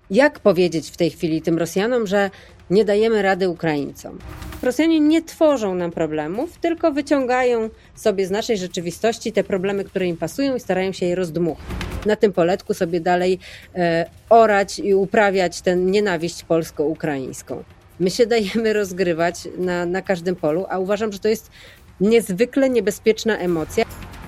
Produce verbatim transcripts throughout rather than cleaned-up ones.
jak powiedzieć w tej chwili tym Rosjanom, że nie dajemy rady Ukraińcom? Rosjanie nie tworzą nam problemów, tylko wyciągają sobie z naszej rzeczywistości te problemy, które im pasują i starają się je rozdmuchać. Na tym poletku sobie dalej e, orać i uprawiać tę nienawiść polsko-ukraińską. My się dajemy rozgrywać na, na każdym polu, a uważam, że to jest niezwykle niebezpieczna emocja.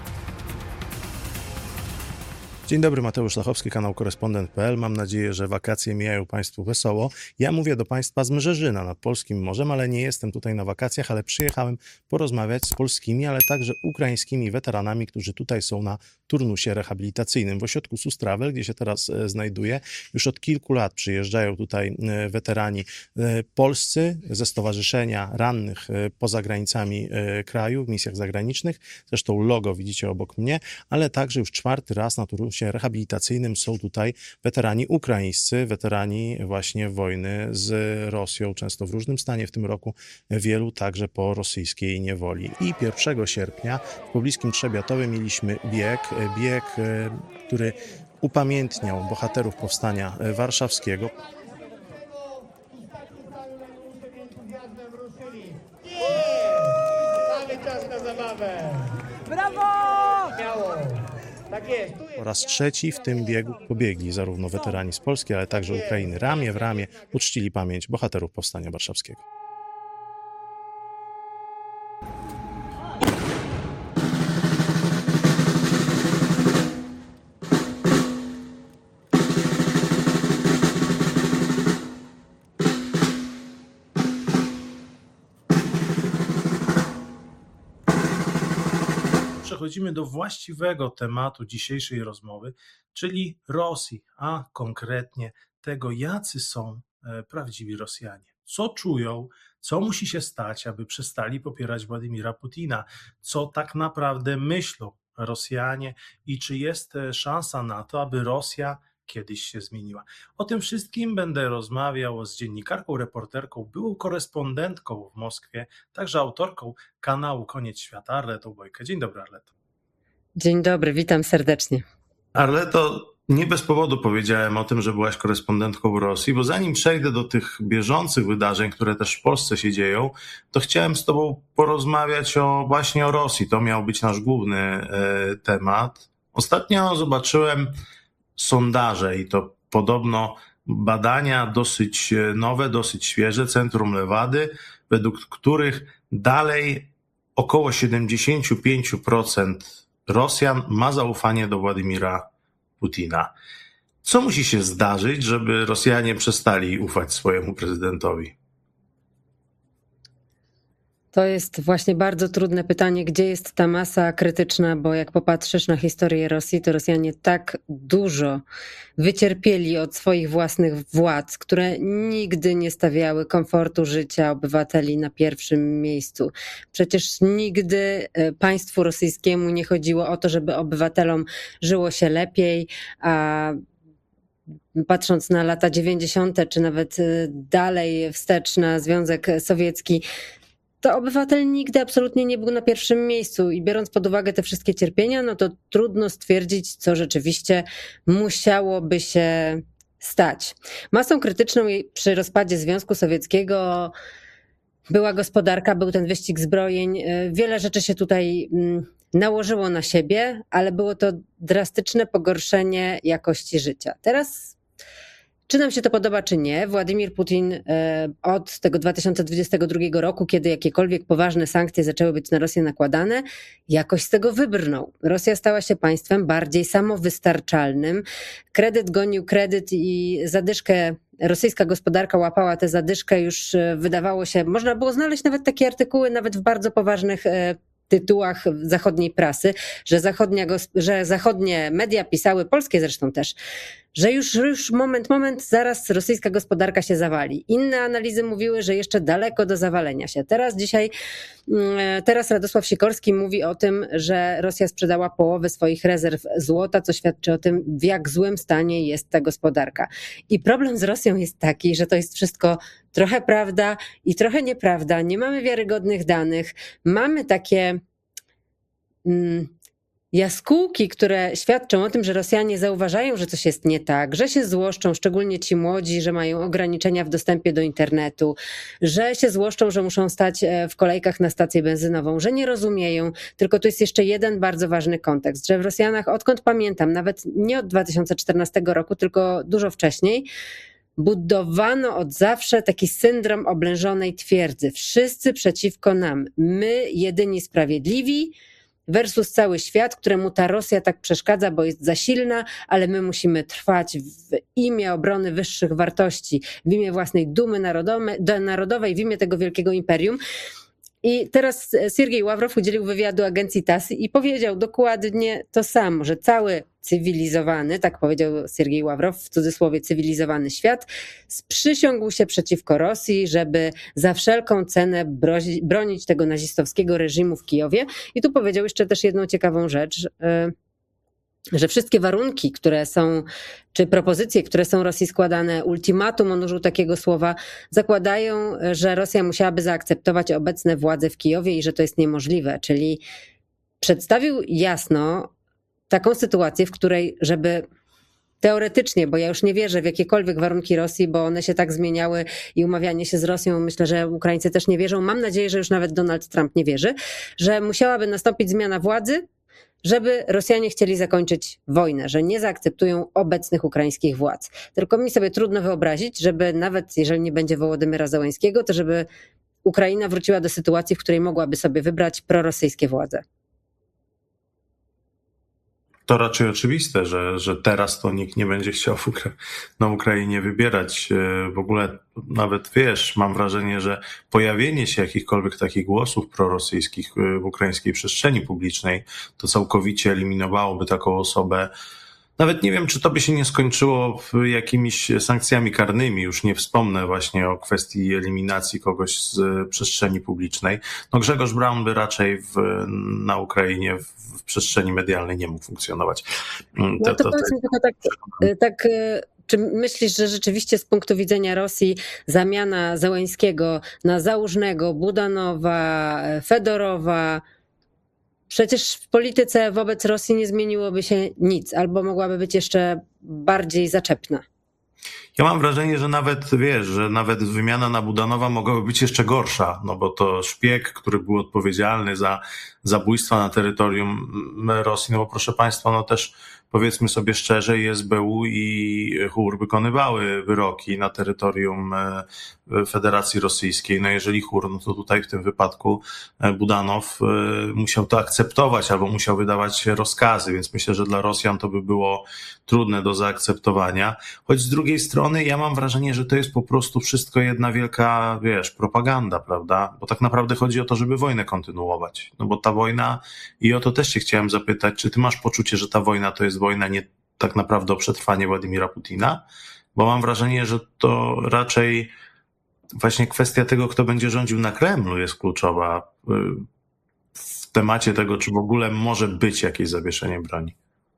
Dzień dobry, Mateusz Lachowski, kanał korespondent kropka p l. Mam nadzieję, że wakacje mijają Państwu wesoło. Ja mówię do Państwa z Mrzeżyna nad polskim morzem, ale nie jestem tutaj na wakacjach, ale przyjechałem porozmawiać z polskimi, ale także ukraińskimi weteranami, którzy tutaj są na turnusie rehabilitacyjnym. W ośrodku Sustrawel, gdzie się teraz znajduję, już od kilku lat przyjeżdżają tutaj weterani polscy ze Stowarzyszenia Rannych poza granicami kraju, w misjach zagranicznych. Zresztą logo widzicie obok mnie, ale także już czwarty raz na turnusie rehabilitacyjnym są tutaj weterani ukraińscy, weterani właśnie wojny z Rosją, często w różnym stanie w tym roku, wielu także po rosyjskiej niewoli. I pierwszego sierpnia w pobliskim Trzebiatowie mieliśmy bieg, bieg, który upamiętniał bohaterów powstania warszawskiego. Mamy czas na zabawę! Brawo! Miało! Tak jest. Po raz trzeci w tym biegu pobiegli zarówno weterani z Polski, ale także Ukrainy. Ramię w ramię uczcili pamięć bohaterów powstania warszawskiego. Przechodzimy do właściwego tematu dzisiejszej rozmowy, czyli Rosji, a konkretnie tego, jacy są prawdziwi Rosjanie. Co czują, co musi się stać, aby przestali popierać Władimira Putina, co tak naprawdę myślą Rosjanie i czy jest szansa na to, aby Rosja kiedyś się zmieniła. O tym wszystkim będę rozmawiał z dziennikarką, reporterką, byłą korespondentką w Moskwie, także autorką kanału Koniec Świata, Arletą Bojkę. Dzień dobry, Arleto. Dzień dobry, witam serdecznie. Arleto, nie bez powodu powiedziałem o tym, że byłaś korespondentką Rosji, bo zanim przejdę do tych bieżących wydarzeń, które też w Polsce się dzieją, to chciałem z tobą porozmawiać o właśnie o Rosji. To miał być nasz główny e, temat. Ostatnio zobaczyłem sondaże i to podobno badania dosyć nowe, dosyć świeże, Centrum Lewady, według których dalej około siedemdziesiąt pięć procent Rosjan ma zaufanie do Władimira Putina. Co musi się zdarzyć, żeby Rosjanie przestali ufać swojemu prezydentowi? To jest właśnie bardzo trudne pytanie, gdzie jest ta masa krytyczna, bo jak popatrzysz na historię Rosji, to Rosjanie tak dużo wycierpieli od swoich własnych władz, które nigdy nie stawiały komfortu życia obywateli na pierwszym miejscu. Przecież nigdy państwu rosyjskiemu nie chodziło o to, żeby obywatelom żyło się lepiej, a patrząc na lata dziewięćdziesiąte czy nawet dalej wstecz na Związek Sowiecki, to obywatel nigdy absolutnie nie był na pierwszym miejscu i biorąc pod uwagę te wszystkie cierpienia, no to trudno stwierdzić, co rzeczywiście musiałoby się stać. Masą krytyczną przy rozpadzie Związku Sowieckiego była gospodarka, był ten wyścig zbrojeń. Wiele rzeczy się tutaj nałożyło na siebie, ale było to drastyczne pogorszenie jakości życia. Teraz czy nam się to podoba, czy nie, Władimir Putin od tego dwa tysiące dwudziestego drugiego roku, kiedy jakiekolwiek poważne sankcje zaczęły być na Rosję nakładane, jakoś z tego wybrnął. Rosja stała się państwem bardziej samowystarczalnym. Kredyt gonił kredyt i zadyszkę, rosyjska gospodarka łapała tę zadyszkę, już wydawało się, można było znaleźć nawet takie artykuły, nawet w bardzo poważnych tytułach zachodniej prasy, że, zachodnia, że zachodnie media pisały, polskie zresztą też, że już, już moment, moment, zaraz rosyjska gospodarka się zawali. Inne analizy mówiły, że jeszcze daleko do zawalenia się. Teraz dzisiaj, teraz Radosław Sikorski mówi o tym, że Rosja sprzedała połowę swoich rezerw złota, co świadczy o tym, w jak złym stanie jest ta gospodarka. I problem z Rosją jest taki, że to jest wszystko trochę prawda i trochę nieprawda. Nie mamy wiarygodnych danych. Mamy takie... Mm, jaskółki, które świadczą o tym, że Rosjanie zauważają, że coś jest nie tak, że się złoszczą, szczególnie ci młodzi, że mają ograniczenia w dostępie do internetu, że się złoszczą, że muszą stać w kolejkach na stację benzynową, że nie rozumieją. Tylko tu jest jeszcze jeden bardzo ważny kontekst, że w Rosjanach, odkąd pamiętam, nawet nie od dwa tysiące czternastego roku, tylko dużo wcześniej, budowano od zawsze taki syndrom oblężonej twierdzy. Wszyscy przeciwko nam. My, jedyni sprawiedliwi, versus cały świat, któremu ta Rosja tak przeszkadza, bo jest za silna, ale my musimy trwać w imię obrony wyższych wartości, w imię własnej dumy narodowej, w imię tego wielkiego imperium. I teraz Siergiej Ławrow udzielił wywiadu agencji TASS i powiedział dokładnie to samo, że cały cywilizowany, tak powiedział Siergiej Ławrow, w cudzysłowie cywilizowany świat, sprzysiągł się przeciwko Rosji, żeby za wszelką cenę bronić tego nazistowskiego reżimu w Kijowie. I tu powiedział jeszcze też jedną ciekawą rzecz, że wszystkie warunki, które są, czy propozycje, które są Rosji składane, ultimatum, on użył takiego słowa, zakładają, że Rosja musiałaby zaakceptować obecne władze w Kijowie i że to jest niemożliwe. Czyli przedstawił jasno taką sytuację, w której, żeby teoretycznie, bo ja już nie wierzę w jakiekolwiek warunki Rosji, bo one się tak zmieniały i umawianie się z Rosją, myślę, że Ukraińcy też nie wierzą, mam nadzieję, że już nawet Donald Trump nie wierzy, że musiałaby nastąpić zmiana władzy, żeby Rosjanie chcieli zakończyć wojnę, że nie zaakceptują obecnych ukraińskich władz. Tylko mi sobie trudno wyobrazić, żeby nawet jeżeli nie będzie Wołodymyra Zełenskiego, to żeby Ukraina wróciła do sytuacji, w której mogłaby sobie wybrać prorosyjskie władze. To raczej oczywiste, że, że teraz to nikt nie będzie chciał na Ukrainie wybierać. W ogóle nawet wiesz, mam wrażenie, że pojawienie się jakichkolwiek takich głosów prorosyjskich w ukraińskiej przestrzeni publicznej to całkowicie eliminowałoby taką osobę. Nawet nie wiem, czy to by się nie skończyło jakimiś sankcjami karnymi. Już nie wspomnę właśnie o kwestii eliminacji kogoś z przestrzeni publicznej. No Grzegorz Braun by raczej w, na Ukrainie w, w przestrzeni medialnej nie mógł funkcjonować. No to, to, to powiedz mi tylko tak, tak, czy myślisz, że rzeczywiście z punktu widzenia Rosji zamiana Zełenskiego na Załużnego, Budanowa, Fedorowa, przecież w polityce wobec Rosji nie zmieniłoby się nic, albo mogłaby być jeszcze bardziej zaczepna. Ja mam wrażenie, że nawet, wiesz, że nawet wymiana na Budanowa mogłaby być jeszcze gorsza, no bo to szpieg, który był odpowiedzialny za zabójstwa na terytorium Rosji, no bo proszę państwa, no też powiedzmy sobie szczerze, i S B U i H U R wykonywały wyroki na terytorium Federacji Rosyjskiej. No jeżeli H U R, no to tutaj w tym wypadku Budanow musiał to akceptować albo musiał wydawać rozkazy, więc myślę, że dla Rosjan to by było trudne do zaakceptowania. Choć z drugiej strony ja mam wrażenie, że to jest po prostu wszystko jedna wielka, wiesz, propaganda, prawda? Bo tak naprawdę chodzi o to, żeby wojnę kontynuować. No bo ta wojna, i o to też się chciałem zapytać, czy ty masz poczucie, że ta wojna to jest wojna nie tak naprawdę o przetrwanie Władimira Putina? Bo mam wrażenie, że to raczej właśnie kwestia tego, kto będzie rządził na Kremlu, jest kluczowa w temacie tego, czy w ogóle może być jakieś zawieszenie broni.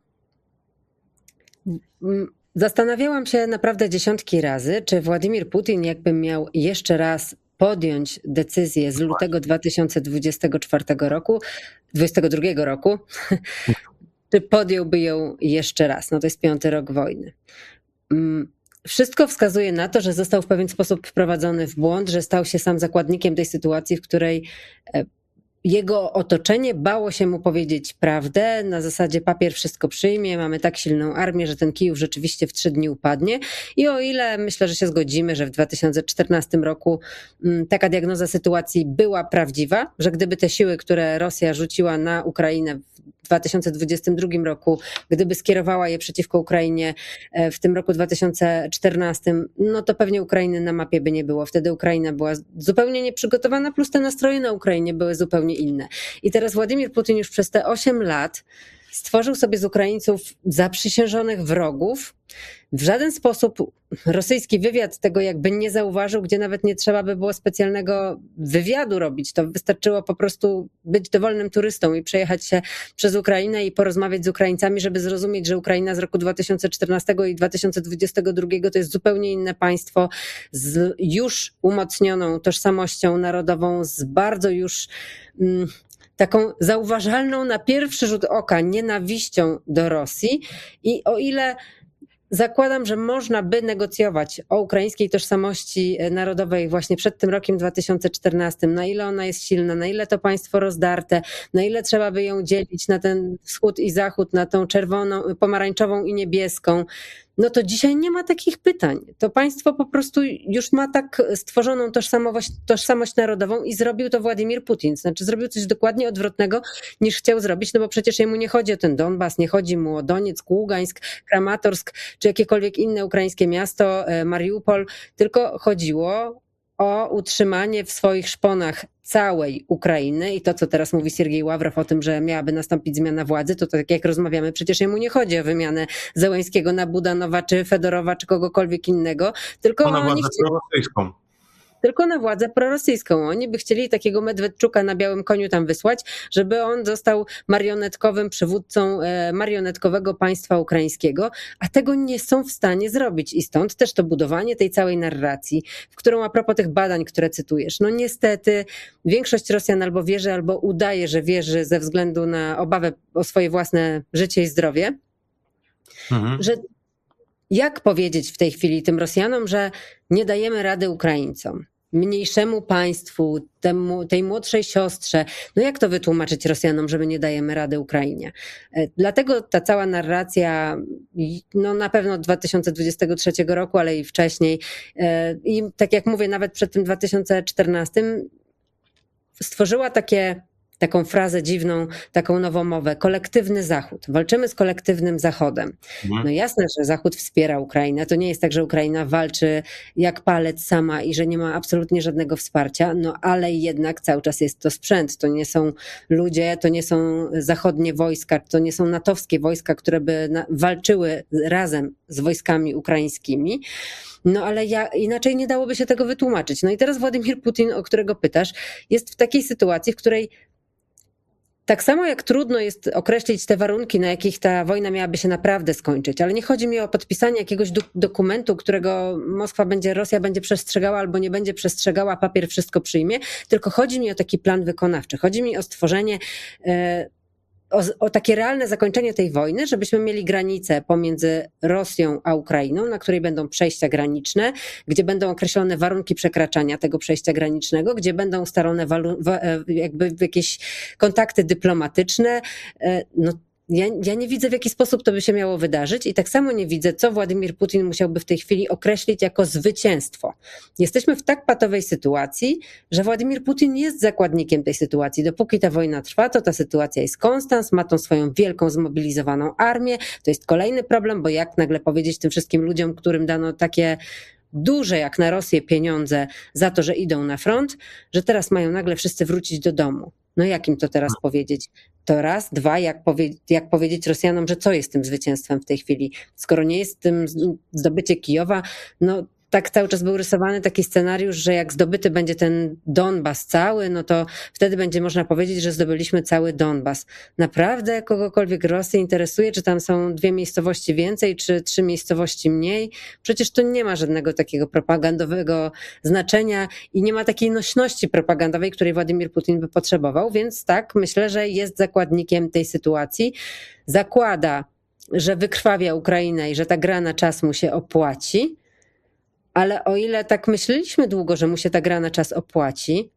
Zastanawiałam się naprawdę dziesiątki razy, czy Władimir Putin jakby miał jeszcze raz podjąć decyzję z lutego dwa tysiące dwudziestego czwartego roku, dwudziestego drugiego roku, czy podjąłby ją jeszcze raz. No to jest piąty rok wojny. Wszystko wskazuje na to, że został w pewien sposób wprowadzony w błąd, że stał się sam zakładnikiem tej sytuacji, w której jego otoczenie bało się mu powiedzieć prawdę, na zasadzie papier wszystko przyjmie, mamy tak silną armię, że ten Kijów rzeczywiście w trzy dni upadnie. I o ile myślę, że się zgodzimy, że w dwa tysiące czternastym roku taka diagnoza sytuacji była prawdziwa, że gdyby te siły, które Rosja rzuciła na Ukrainę w dwa tysiące dwudziestym drugim roku, gdyby skierowała je przeciwko Ukrainie w tym roku dwa tysiące czternastym, no to pewnie Ukrainy na mapie by nie było. Wtedy Ukraina była zupełnie nieprzygotowana, plus te nastroje na Ukrainie były zupełnie inne. I teraz Władimir Putin już przez te osiem lat stworzył sobie z Ukraińców zaprzysiężonych wrogów. W żaden sposób rosyjski wywiad tego jakby nie zauważył, gdzie nawet nie trzeba by było specjalnego wywiadu robić. To wystarczyło po prostu być dowolnym turystą i przejechać się przez Ukrainę i porozmawiać z Ukraińcami, żeby zrozumieć, że Ukraina z roku dwa tysiące czternastego i dwa tysiące dwudziestego drugiego to jest zupełnie inne państwo z już umocnioną tożsamością narodową, z bardzo już... Mm, taką zauważalną na pierwszy rzut oka nienawiścią do Rosji i o ile zakładam, że można by negocjować o ukraińskiej tożsamości narodowej właśnie przed tym rokiem dwa tysiące czternastym, na ile ona jest silna, na ile to państwo rozdarte, na ile trzeba by ją dzielić na ten wschód i zachód, na tą czerwoną, pomarańczową i niebieską, no to dzisiaj nie ma takich pytań. To państwo po prostu już ma tak stworzoną tożsamość, tożsamość narodową i zrobił to Władimir Putin. Znaczy zrobił coś dokładnie odwrotnego niż chciał zrobić, no bo przecież jemu nie chodzi o ten Donbas, nie chodzi mu o Donieck, Ługańsk, Kramatorsk czy jakiekolwiek inne ukraińskie miasto, Mariupol, tylko chodziło o utrzymanie w swoich szponach całej Ukrainy i to, co teraz mówi Siergiej Ławrow o tym, że miałaby nastąpić zmiana władzy, to tak jak rozmawiamy, przecież jemu nie chodzi o wymianę Zełenskiego na Budanowa, czy Fedorowa, czy kogokolwiek innego, tylko na oni władzę prorosyjską. Tylko na władzę prorosyjską. Oni by chcieli takiego Medwedczuka na białym koniu tam wysłać, żeby on został marionetkowym przywódcą marionetkowego państwa ukraińskiego, a tego nie są w stanie zrobić. I stąd też to budowanie tej całej narracji, w którą a propos tych badań, które cytujesz, no niestety większość Rosjan albo wierzy, albo udaje, że wierzy ze względu na obawę o swoje własne życie i zdrowie, mhm. że jak powiedzieć w tej chwili tym Rosjanom, że nie dajemy rady Ukraińcom, mniejszemu państwu, temu, tej młodszej siostrze, no jak to wytłumaczyć Rosjanom, że my nie dajemy rady Ukrainie? Dlatego ta cała narracja, no na pewno od dwa tysiące dwudziestego trzeciego roku, ale i wcześniej i tak jak mówię, nawet przed tym dwa tysiące czternastym stworzyła takie taką frazę dziwną, taką nową mowę. Kolektywny Zachód. Walczymy z kolektywnym Zachodem. No jasne, że Zachód wspiera Ukrainę. To nie jest tak, że Ukraina walczy jak palec sama i że nie ma absolutnie żadnego wsparcia, no ale jednak cały czas jest to sprzęt. To nie są ludzie, to nie są zachodnie wojska, to nie są natowskie wojska, które by na- walczyły razem z wojskami ukraińskimi. No ale ja, inaczej nie dałoby się tego wytłumaczyć. No i teraz Władimir Putin, o którego pytasz, jest w takiej sytuacji, w której tak samo jak trudno jest określić te warunki, na jakich ta wojna miałaby się naprawdę skończyć, ale nie chodzi mi o podpisanie jakiegoś do, dokumentu, którego Moskwa będzie, Rosja będzie przestrzegała albo nie będzie przestrzegała, papier wszystko przyjmie, tylko chodzi mi o taki plan wykonawczy. Chodzi mi o stworzenie, e, o, o takie realne zakończenie tej wojny, żebyśmy mieli granicę pomiędzy Rosją a Ukrainą, na której będą przejścia graniczne, gdzie będą określone warunki przekraczania tego przejścia granicznego, gdzie będą ustalone walu, jakby jakieś kontakty dyplomatyczne. No, ja, ja nie widzę, w jaki sposób to by się miało wydarzyć i tak samo nie widzę, co Władimir Putin musiałby w tej chwili określić jako zwycięstwo. Jesteśmy w tak patowej sytuacji, że Władimir Putin jest zakładnikiem tej sytuacji. Dopóki ta wojna trwa, to ta sytuacja jest konstans, ma tą swoją wielką zmobilizowaną armię. To jest kolejny problem, bo jak nagle powiedzieć tym wszystkim ludziom, którym dano takie duże jak na Rosję pieniądze za to, że idą na front, że teraz mają nagle wszyscy wrócić do domu. No jak im to teraz powiedzieć? To raz, dwa, jak, powie, jak powiedzieć Rosjanom, że co jest tym zwycięstwem w tej chwili? Skoro nie jest tym zdobycie Kijowa, no tak cały czas był rysowany taki scenariusz, że jak zdobyty będzie ten Donbas cały, no to wtedy będzie można powiedzieć, że zdobyliśmy cały Donbas. Naprawdę kogokolwiek Rosję interesuje, czy tam są dwie miejscowości więcej, czy trzy miejscowości mniej? Przecież to nie ma żadnego takiego propagandowego znaczenia i nie ma takiej nośności propagandowej, której Władimir Putin by potrzebował, więc tak, myślę, że jest zakładnikiem tej sytuacji. Zakłada, że wykrwawia Ukrainę i że ta gra na czas mu się opłaci, ale o ile tak myśleliśmy długo, że mu się ta gra na czas opłaci,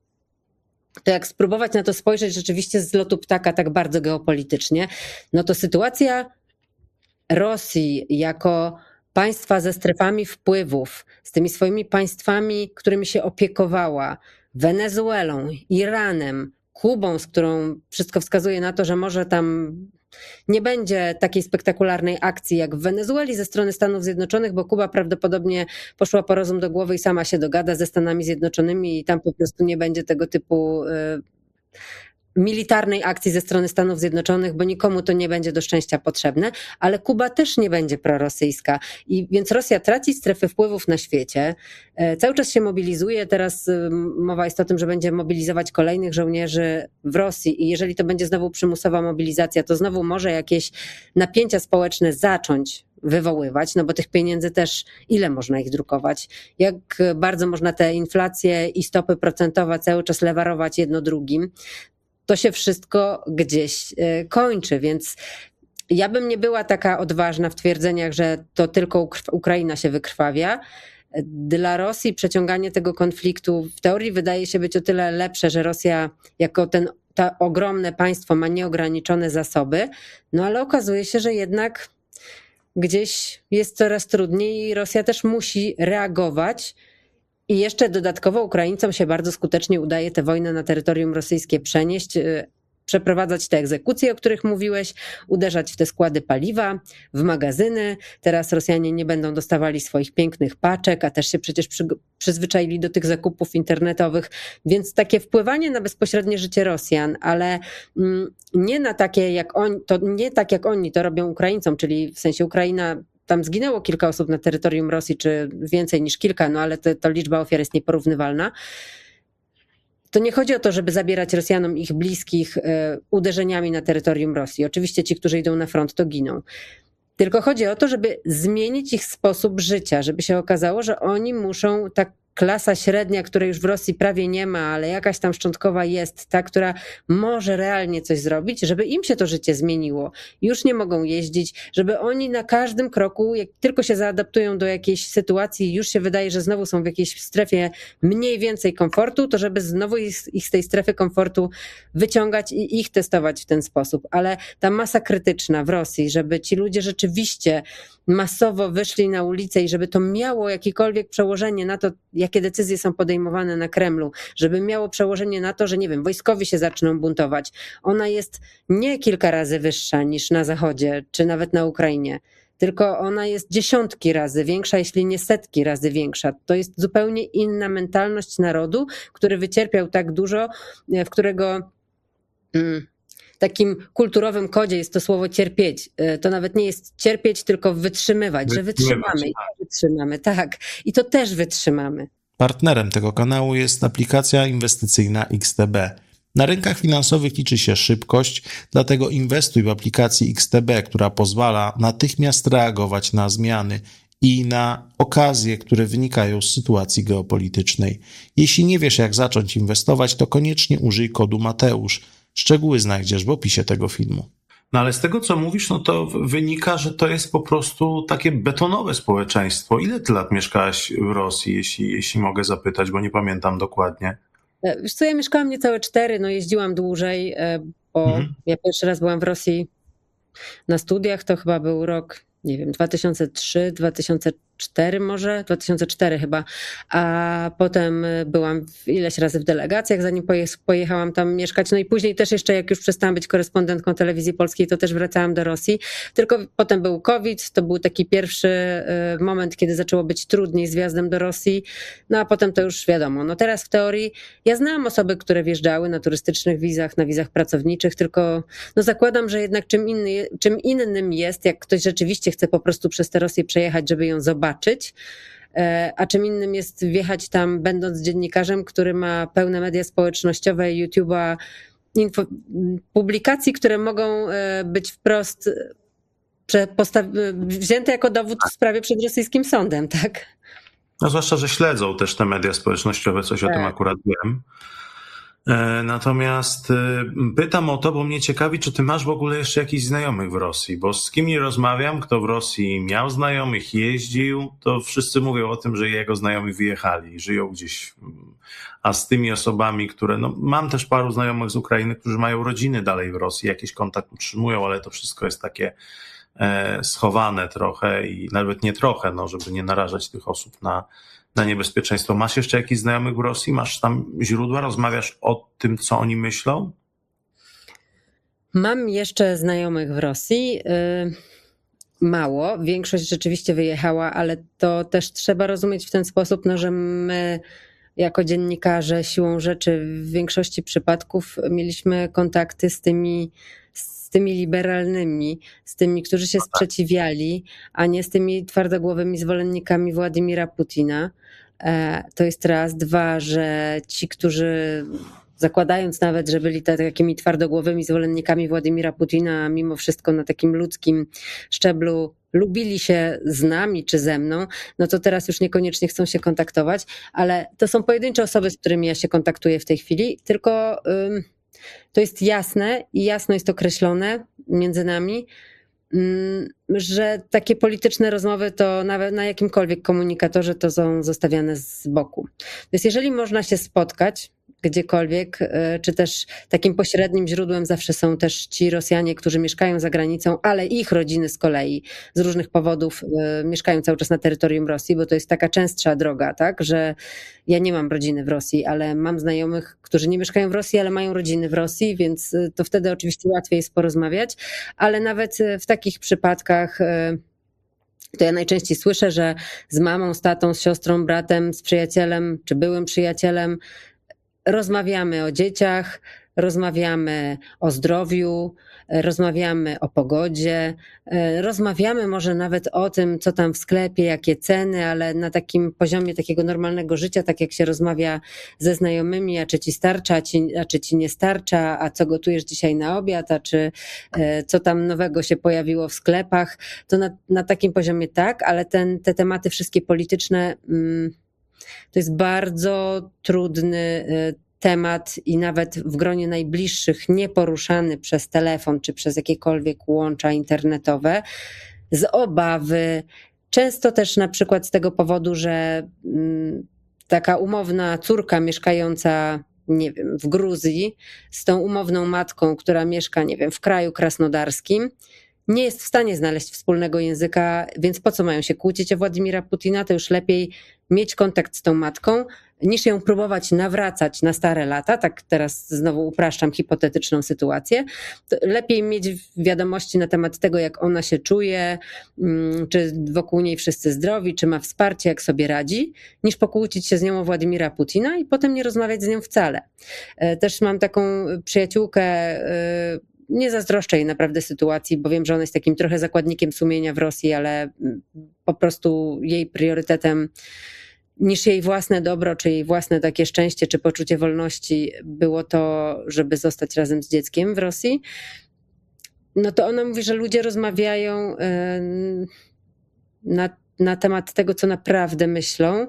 to jak spróbować na to spojrzeć rzeczywiście z lotu ptaka tak bardzo geopolitycznie, no to sytuacja Rosji jako państwa ze strefami wpływów, z tymi swoimi państwami, którymi się opiekowała, Wenezuelą, Iranem, Kubą, z którą wszystko wskazuje na to, że może tam nie będzie takiej spektakularnej akcji jak w Wenezueli ze strony Stanów Zjednoczonych, bo Kuba prawdopodobnie poszła po rozum do głowy i sama się dogada ze Stanami Zjednoczonymi i tam po prostu nie będzie tego typu militarnej akcji ze strony Stanów Zjednoczonych, bo nikomu to nie będzie do szczęścia potrzebne, ale Kuba też nie będzie prorosyjska. I więc Rosja traci strefy wpływów na świecie, cały czas się mobilizuje, teraz mowa jest o tym, że będzie mobilizować kolejnych żołnierzy w Rosji i jeżeli to będzie znowu przymusowa mobilizacja, to znowu może jakieś napięcia społeczne zacząć wywoływać, no bo tych pieniędzy też ile można ich drukować, jak bardzo można te inflacje i stopy procentowe cały czas lewarować jedno drugim. to się wszystko gdzieś kończy, więc ja bym nie była taka odważna w twierdzeniach, że to tylko Ukraina się wykrwawia. Dla Rosji przeciąganie tego konfliktu w teorii wydaje się być o tyle lepsze, że Rosja jako ten, to ogromne państwo ma nieograniczone zasoby, no ale okazuje się, że jednak gdzieś jest coraz trudniej i Rosja też musi reagować. I jeszcze dodatkowo Ukraińcom się bardzo skutecznie udaje tę wojnę na terytorium rosyjskie przenieść, przeprowadzać te egzekucje, o których mówiłeś, uderzać w te składy paliwa, w magazyny. Teraz Rosjanie nie będą dostawali swoich pięknych paczek, a też się przecież przy, przyzwyczaili do tych zakupów internetowych, więc takie wpływanie na bezpośrednie życie Rosjan, ale nie na takie jak oni, to nie tak jak oni to robią Ukraińcom, czyli w sensie Ukraina. Tam zginęło kilka osób na terytorium Rosji, czy więcej niż kilka, no ale to, to liczba ofiar jest nieporównywalna. To nie chodzi o to, żeby zabierać Rosjanom ich bliskich uderzeniami na terytorium Rosji. Oczywiście ci, którzy idą na front, to giną. Tylko chodzi o to, żeby zmienić ich sposób życia, żeby się okazało, że oni muszą, ta klasa średnia, której już w Rosji prawie nie ma, ale jakaś tam szczątkowa jest, ta, która może realnie coś zrobić, żeby im się to życie zmieniło. Już nie mogą jeździć, żeby oni na każdym kroku, jak tylko się zaadaptują do jakiejś sytuacji, już się wydaje, że znowu są w jakiejś strefie mniej więcej komfortu, to żeby znowu ich, ich z tej strefy komfortu wyciągać i ich testować w ten sposób. Ale ta masa krytyczna w Rosji, żeby ci ludzie rzeczywiście masowo wyszli na ulicę i żeby to miało jakiekolwiek przełożenie na to, jakie decyzje są podejmowane na Kremlu, żeby miało przełożenie na to, że nie wiem, wojskowi się zaczną buntować. Ona jest nie kilka razy wyższa niż na Zachodzie, czy nawet na Ukrainie, tylko ona jest dziesiątki razy większa, jeśli nie setki razy większa. To jest zupełnie inna mentalność narodu, który wycierpiał tak dużo, w którego mm, takim kulturowym kodzie jest to słowo cierpieć. To nawet nie jest cierpieć, tylko wytrzymywać, że wytrzymamy i wytrzymamy, tak. I to też wytrzymamy. Partnerem tego kanału jest aplikacja inwestycyjna X T B. Na rynkach finansowych liczy się szybkość, dlatego inwestuj w aplikacji X T B, która pozwala natychmiast reagować na zmiany i na okazje, które wynikają z sytuacji geopolitycznej. Jeśli nie wiesz, jak zacząć inwestować, to koniecznie użyj kodu Mateusz. Szczegóły znajdziesz w opisie tego filmu. No ale z tego, co mówisz, no to wynika, że to jest po prostu takie betonowe społeczeństwo. Ile ty lat mieszkałaś w Rosji, jeśli, jeśli mogę zapytać, bo nie pamiętam dokładnie? Wiesz co, ja mieszkałam niecałe cztery, no jeździłam dłużej, bo mhm. ja pierwszy raz byłam w Rosji na studiach, to chyba był rok, nie wiem, dwa tysiące trzy, dwa tysiące cztery może, dwa tysiące cztery chyba, a potem byłam ileś razy w delegacjach, zanim pojechałam tam mieszkać, no i później też jeszcze jak już przestałam być korespondentką telewizji polskiej, to też wracałam do Rosji, tylko potem był COVID, to był taki pierwszy moment, kiedy zaczęło być trudniej z wjazdem do Rosji, no a potem to już wiadomo, no teraz w teorii ja znałam osoby, które wjeżdżały na turystycznych wizach, na wizach pracowniczych, tylko no zakładam, że jednak czym, inny, czym innym jest, jak ktoś rzeczywiście chce po prostu przez tę Rosję przejechać, żeby ją zobaczyć, a czym innym jest wjechać tam, będąc dziennikarzem, który ma pełne media społecznościowe, YouTube'a, info, publikacji, które mogą być wprost wzięte jako dowód w sprawie przed rosyjskim sądem, tak? No zwłaszcza, że śledzą też te media społecznościowe, coś tak. O tym akurat wiem. Natomiast pytam o to, bo mnie ciekawi, czy ty masz w ogóle jeszcze jakichś znajomych w Rosji, bo z kim nie rozmawiam, kto w Rosji miał znajomych, jeździł, to wszyscy mówią o tym, że jego znajomi wyjechali, żyją gdzieś, a z tymi osobami, które, no mam też paru znajomych z Ukrainy, którzy mają rodziny dalej w Rosji, jakiś kontakt utrzymują, ale to wszystko jest takie e, schowane trochę i nawet nie trochę, no żeby nie narażać tych osób na na niebezpieczeństwo. Masz jeszcze jakichś znajomych w Rosji? Masz tam źródła? Rozmawiasz o tym, co oni myślą? Mam jeszcze znajomych w Rosji. Mało. Większość rzeczywiście wyjechała, ale to też trzeba rozumieć w ten sposób, no, że my jako dziennikarze siłą rzeczy w większości przypadków mieliśmy kontakty z tymi z tymi liberalnymi, z tymi, którzy się sprzeciwiali, a nie z tymi twardogłowymi zwolennikami Władimira Putina. To jest raz. Dwa, że ci, którzy zakładając nawet, że byli takimi twardogłowymi zwolennikami Władimira Putina, mimo wszystko na takim ludzkim szczeblu lubili się z nami czy ze mną, no to teraz już niekoniecznie chcą się kontaktować, ale to są pojedyncze osoby, z którymi ja się kontaktuję w tej chwili, tylko To jest jasne i jasno jest określone między nami, że takie polityczne rozmowy to nawet na jakimkolwiek komunikatorze to są zostawiane z boku. Więc jeżeli można się spotkać gdziekolwiek, czy też takim pośrednim źródłem zawsze są też ci Rosjanie, którzy mieszkają za granicą, ale ich rodziny z kolei z różnych powodów mieszkają cały czas na terytorium Rosji, bo to jest taka częstsza droga, tak, że ja nie mam rodziny w Rosji, ale mam znajomych, którzy nie mieszkają w Rosji, ale mają rodziny w Rosji, więc to wtedy oczywiście łatwiej jest porozmawiać, ale nawet w takich przypadkach to ja najczęściej słyszę, że z mamą, z tatą, z siostrą, bratem, z przyjacielem czy byłym przyjacielem rozmawiamy o dzieciach, rozmawiamy o zdrowiu, rozmawiamy o pogodzie, rozmawiamy może nawet o tym, co tam w sklepie, jakie ceny, ale na takim poziomie takiego normalnego życia, tak jak się rozmawia ze znajomymi, a czy ci starcza, a, ci, a czy ci nie starcza, a co gotujesz dzisiaj na obiad, a czy co tam nowego się pojawiło w sklepach, to na, na takim poziomie tak, ale ten, te tematy wszystkie polityczne to jest bardzo trudny temat i nawet w gronie najbliższych nieporuszany przez telefon czy przez jakiekolwiek łącza internetowe z obawy, często też na przykład z tego powodu, że taka umowna córka mieszkająca, nie wiem, w Gruzji z tą umowną matką, która mieszka, nie wiem, w kraju krasnodarskim, nie jest w stanie znaleźć wspólnego języka, więc po co mają się kłócić o Władimira Putina, to już lepiej mieć kontakt z tą matką, niż ją próbować nawracać na stare lata, tak teraz znowu upraszczam hipotetyczną sytuację, to lepiej mieć wiadomości na temat tego, jak ona się czuje, czy wokół niej wszyscy zdrowi, czy ma wsparcie, jak sobie radzi, niż pokłócić się z nią o Władimira Putina i potem nie rozmawiać z nią wcale. Też mam taką przyjaciółkę, nie zazdroszczę jej naprawdę sytuacji, bo wiem, że ona jest takim trochę zakładnikiem sumienia w Rosji, ale po prostu jej priorytetem niż jej własne dobro, czy jej własne takie szczęście, czy poczucie wolności było to, żeby zostać razem z dzieckiem w Rosji. No to ona mówi, że ludzie rozmawiają na, na temat tego, co naprawdę myślą,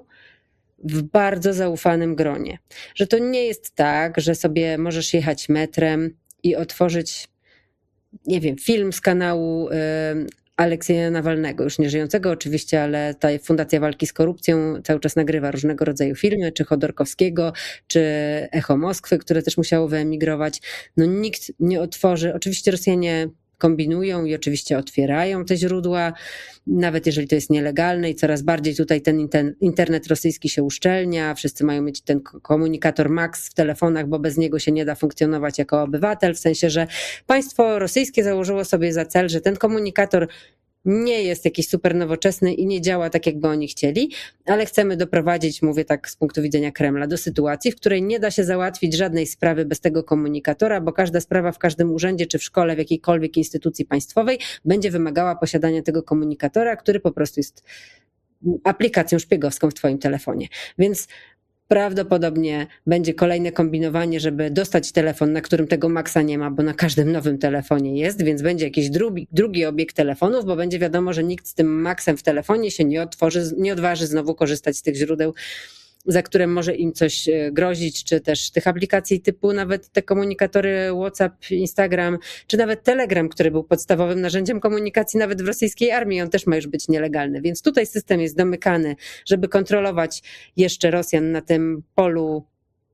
w bardzo zaufanym gronie. Że to nie jest tak, że sobie możesz jechać metrem i otworzyć, nie wiem, film z kanału Aleksieja Nawalnego, już nie żyjącego oczywiście, ale ta Fundacja Walki z Korupcją cały czas nagrywa różnego rodzaju filmy, czy Chodorkowskiego, czy Echo Moskwy, które też musiało wyemigrować. No nikt nie otworzy, oczywiście Rosjanie kombinują i oczywiście otwierają te źródła, nawet jeżeli to jest nielegalne i coraz bardziej tutaj ten internet rosyjski się uszczelnia, wszyscy mają mieć ten komunikator Max w telefonach, bo bez niego się nie da funkcjonować jako obywatel, w sensie, że państwo rosyjskie założyło sobie za cel, że ten komunikator nie jest jakiś super nowoczesny i nie działa tak, jakby oni chcieli, ale chcemy doprowadzić, mówię tak z punktu widzenia Kremla, do sytuacji, w której nie da się załatwić żadnej sprawy bez tego komunikatora, bo każda sprawa w każdym urzędzie czy w szkole, w jakiejkolwiek instytucji państwowej będzie wymagała posiadania tego komunikatora, który po prostu jest aplikacją szpiegowską w twoim telefonie. Więc prawdopodobnie będzie kolejne kombinowanie, żeby dostać telefon, na którym tego Maxa nie ma, bo na każdym nowym telefonie jest, więc będzie jakiś drugi, drugi obieg telefonów, bo będzie wiadomo, że nikt z tym Maxem w telefonie się nie otworzy, nie odważy znowu korzystać z tych źródeł, za które może im coś grozić, czy też tych aplikacji typu nawet te komunikatory WhatsApp, Instagram, czy nawet Telegram, który był podstawowym narzędziem komunikacji nawet w rosyjskiej armii, on też ma już być nielegalny. Więc tutaj system jest domykany, żeby kontrolować jeszcze Rosjan na tym polu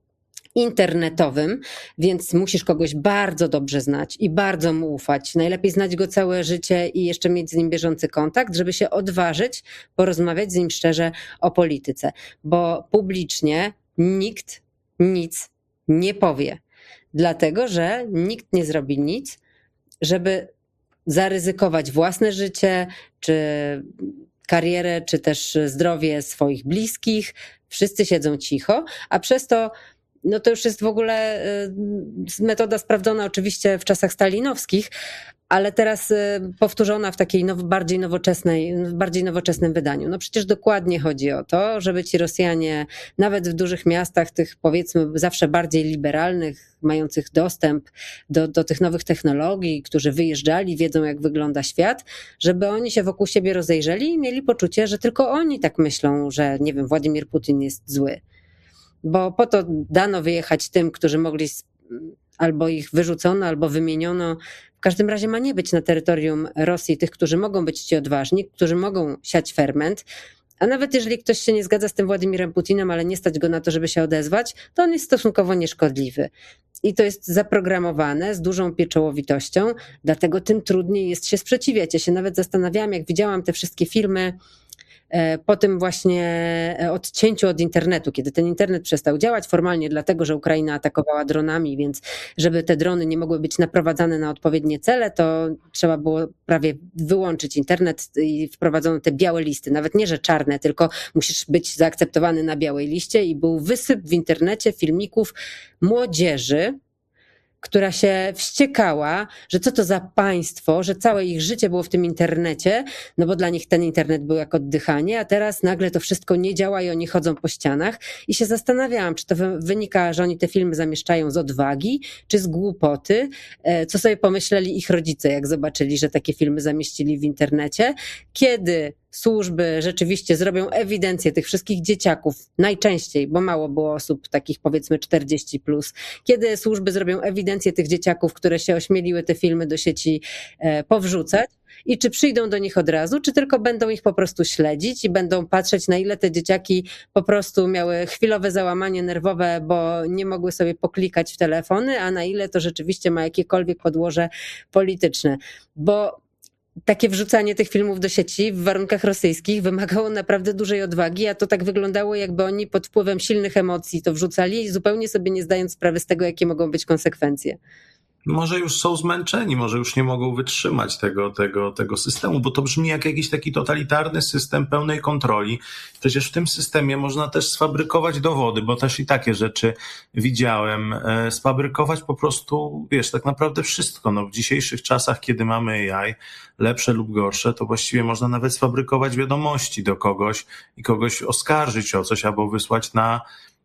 internetowym, więc musisz kogoś bardzo dobrze znać i bardzo mu ufać. Najlepiej znać go całe życie i jeszcze mieć z nim bieżący kontakt, żeby się odważyć porozmawiać z nim szczerze o polityce, bo publicznie nikt nic nie powie, dlatego że nikt nie zrobi nic, żeby zaryzykować własne życie, czy karierę, czy też zdrowie swoich bliskich. Wszyscy siedzą cicho, a przez to no to już jest w ogóle metoda sprawdzona oczywiście w czasach stalinowskich, ale teraz powtórzona w takiej now, bardziej nowoczesnej, bardziej nowoczesnym wydaniu. No przecież dokładnie chodzi o to, żeby ci Rosjanie nawet w dużych miastach, tych powiedzmy zawsze bardziej liberalnych, mających dostęp do, do tych nowych technologii, którzy wyjeżdżali, wiedzą jak wygląda świat, żeby oni się wokół siebie rozejrzeli i mieli poczucie, że tylko oni tak myślą, że nie wiem, Władimir Putin jest zły. Bo po to dano wyjechać tym, którzy mogli albo ich wyrzucono, albo wymieniono. W każdym razie ma nie być na terytorium Rosji tych, którzy mogą być ci odważni, którzy mogą siać ferment. A nawet jeżeli ktoś się nie zgadza z tym Władimirem Putinem, ale nie stać go na to, żeby się odezwać, to on jest stosunkowo nieszkodliwy. I to jest zaprogramowane z dużą pieczołowitością, dlatego tym trudniej jest się sprzeciwiać. Ja się nawet zastanawiałam, jak widziałam te wszystkie filmy po tym właśnie odcięciu od internetu, kiedy ten internet przestał działać formalnie dlatego, że Ukraina atakowała dronami, więc żeby te drony nie mogły być naprowadzane na odpowiednie cele, to trzeba było prawie wyłączyć internet i wprowadzono te białe listy. Nawet nie, że czarne, tylko musisz być zaakceptowany na białej liście i był wysyp w internecie filmików młodzieży, która się wściekała, że co to za państwo, że całe ich życie było w tym internecie, no bo dla nich ten internet był jak oddychanie, a teraz nagle to wszystko nie działa i oni chodzą po ścianach. I się zastanawiałam, czy to wynika, że oni te filmy zamieszczają z odwagi, czy z głupoty, co sobie pomyśleli ich rodzice, jak zobaczyli, że takie filmy zamieścili w internecie, kiedy służby rzeczywiście zrobią ewidencję tych wszystkich dzieciaków, najczęściej, bo mało było osób takich powiedzmy czterdzieści plus, kiedy służby zrobią ewidencję tych dzieciaków, które się ośmieliły te filmy do sieci powrzucać i czy przyjdą do nich od razu, czy tylko będą ich po prostu śledzić i będą patrzeć, na ile te dzieciaki po prostu miały chwilowe załamanie nerwowe, bo nie mogły sobie poklikać w telefony, a na ile to rzeczywiście ma jakiekolwiek podłoże polityczne, bo takie wrzucanie tych filmów do sieci w warunkach rosyjskich wymagało naprawdę dużej odwagi, a to tak wyglądało, jakby oni pod wpływem silnych emocji to wrzucali, zupełnie sobie nie zdając sprawy z tego, jakie mogą być konsekwencje. Może już są zmęczeni, może już nie mogą wytrzymać tego, tego, tego systemu, bo to brzmi jak jakiś taki totalitarny system pełnej kontroli. Przecież w tym systemie można też sfabrykować dowody, bo też i takie rzeczy widziałem. Sfabrykować po prostu, wiesz, tak naprawdę wszystko. No, w dzisiejszych czasach, kiedy mamy A I, lepsze lub gorsze, to właściwie można nawet sfabrykować wiadomości do kogoś i kogoś oskarżyć o coś albo wysłać na,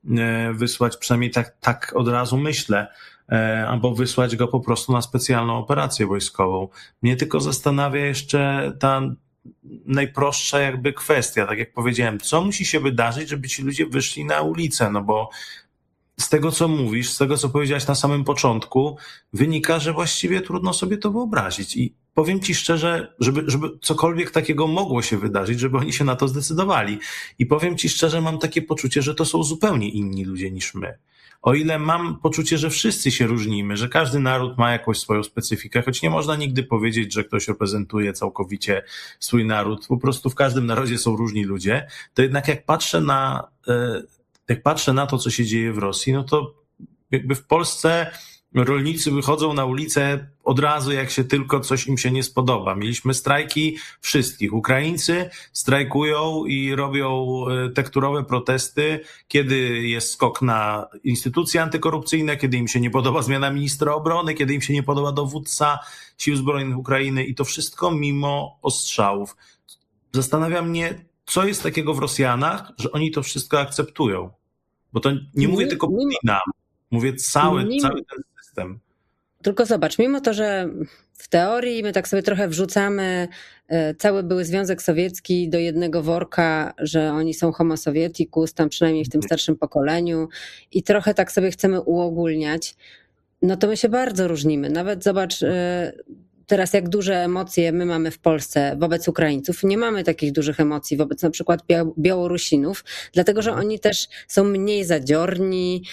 wysłać, przynajmniej tak, tak od razu myślę, albo wysłać go po prostu na specjalną operację wojskową. Mnie tylko zastanawia jeszcze ta najprostsza jakby kwestia, tak jak powiedziałem, co musi się wydarzyć, żeby ci ludzie wyszli na ulicę, no bo z tego, co mówisz, z tego, co powiedziałaś na samym początku, wynika, że właściwie trudno sobie to wyobrazić i powiem ci szczerze, żeby, żeby cokolwiek takiego mogło się wydarzyć, żeby oni się na to zdecydowali i powiem ci szczerze, mam takie poczucie, że to są zupełnie inni ludzie niż my. O ile mam poczucie, że wszyscy się różnimy, że każdy naród ma jakąś swoją specyfikę, choć nie można nigdy powiedzieć, że ktoś reprezentuje całkowicie swój naród, po prostu w każdym narodzie są różni ludzie, to jednak jak patrzę na, jak patrzę na to, co się dzieje w Rosji, no to jakby w Polsce rolnicy wychodzą na ulicę od razu, jak się tylko coś im się nie spodoba. Mieliśmy strajki wszystkich. Ukraińcy strajkują i robią tekturowe protesty, kiedy jest skok na instytucje antykorupcyjne, kiedy im się nie podoba zmiana ministra obrony, kiedy im się nie podoba dowódca Sił Zbrojnych Ukrainy i to wszystko mimo ostrzałów. Zastanawia mnie, co jest takiego w Rosjanach, że oni to wszystko akceptują. Bo to nie mówię tylko Putina, mówię cały, cały ten system. Tylko zobacz, mimo to, że w teorii my tak sobie trochę wrzucamy cały były Związek Sowiecki do jednego worka, że oni są homo sovieticus, tam przynajmniej w tym starszym pokoleniu i trochę tak sobie chcemy uogólniać, no to my się bardzo różnimy. Nawet zobacz teraz, jak duże emocje my mamy w Polsce wobec Ukraińców. Nie mamy takich dużych emocji wobec na przykład Białorusinów, dlatego że oni też są mniej zadziorni,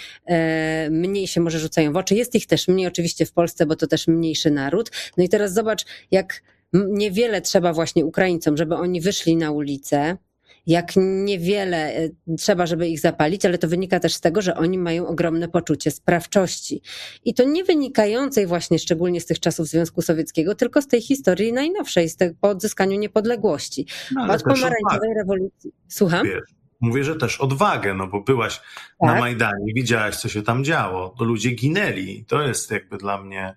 mniej się może rzucają w oczy. Jest ich też mniej oczywiście w Polsce, bo to też mniejszy naród. No i teraz zobacz, jak niewiele trzeba właśnie Ukraińcom, żeby oni wyszli na ulicę, jak niewiele trzeba, żeby ich zapalić, ale to wynika też z tego, że oni mają ogromne poczucie sprawczości. I to nie wynikającej właśnie szczególnie z tych czasów Związku Sowieckiego, tylko z tej historii najnowszej, z tego, po odzyskaniu niepodległości. No, od pomarańczowej rewolucji. Słucham? Wiesz, mówię, że też odwagę, no bo byłaś tak na Majdanie, widziałaś, co się tam działo. To ludzie ginęli. To jest jakby dla mnie...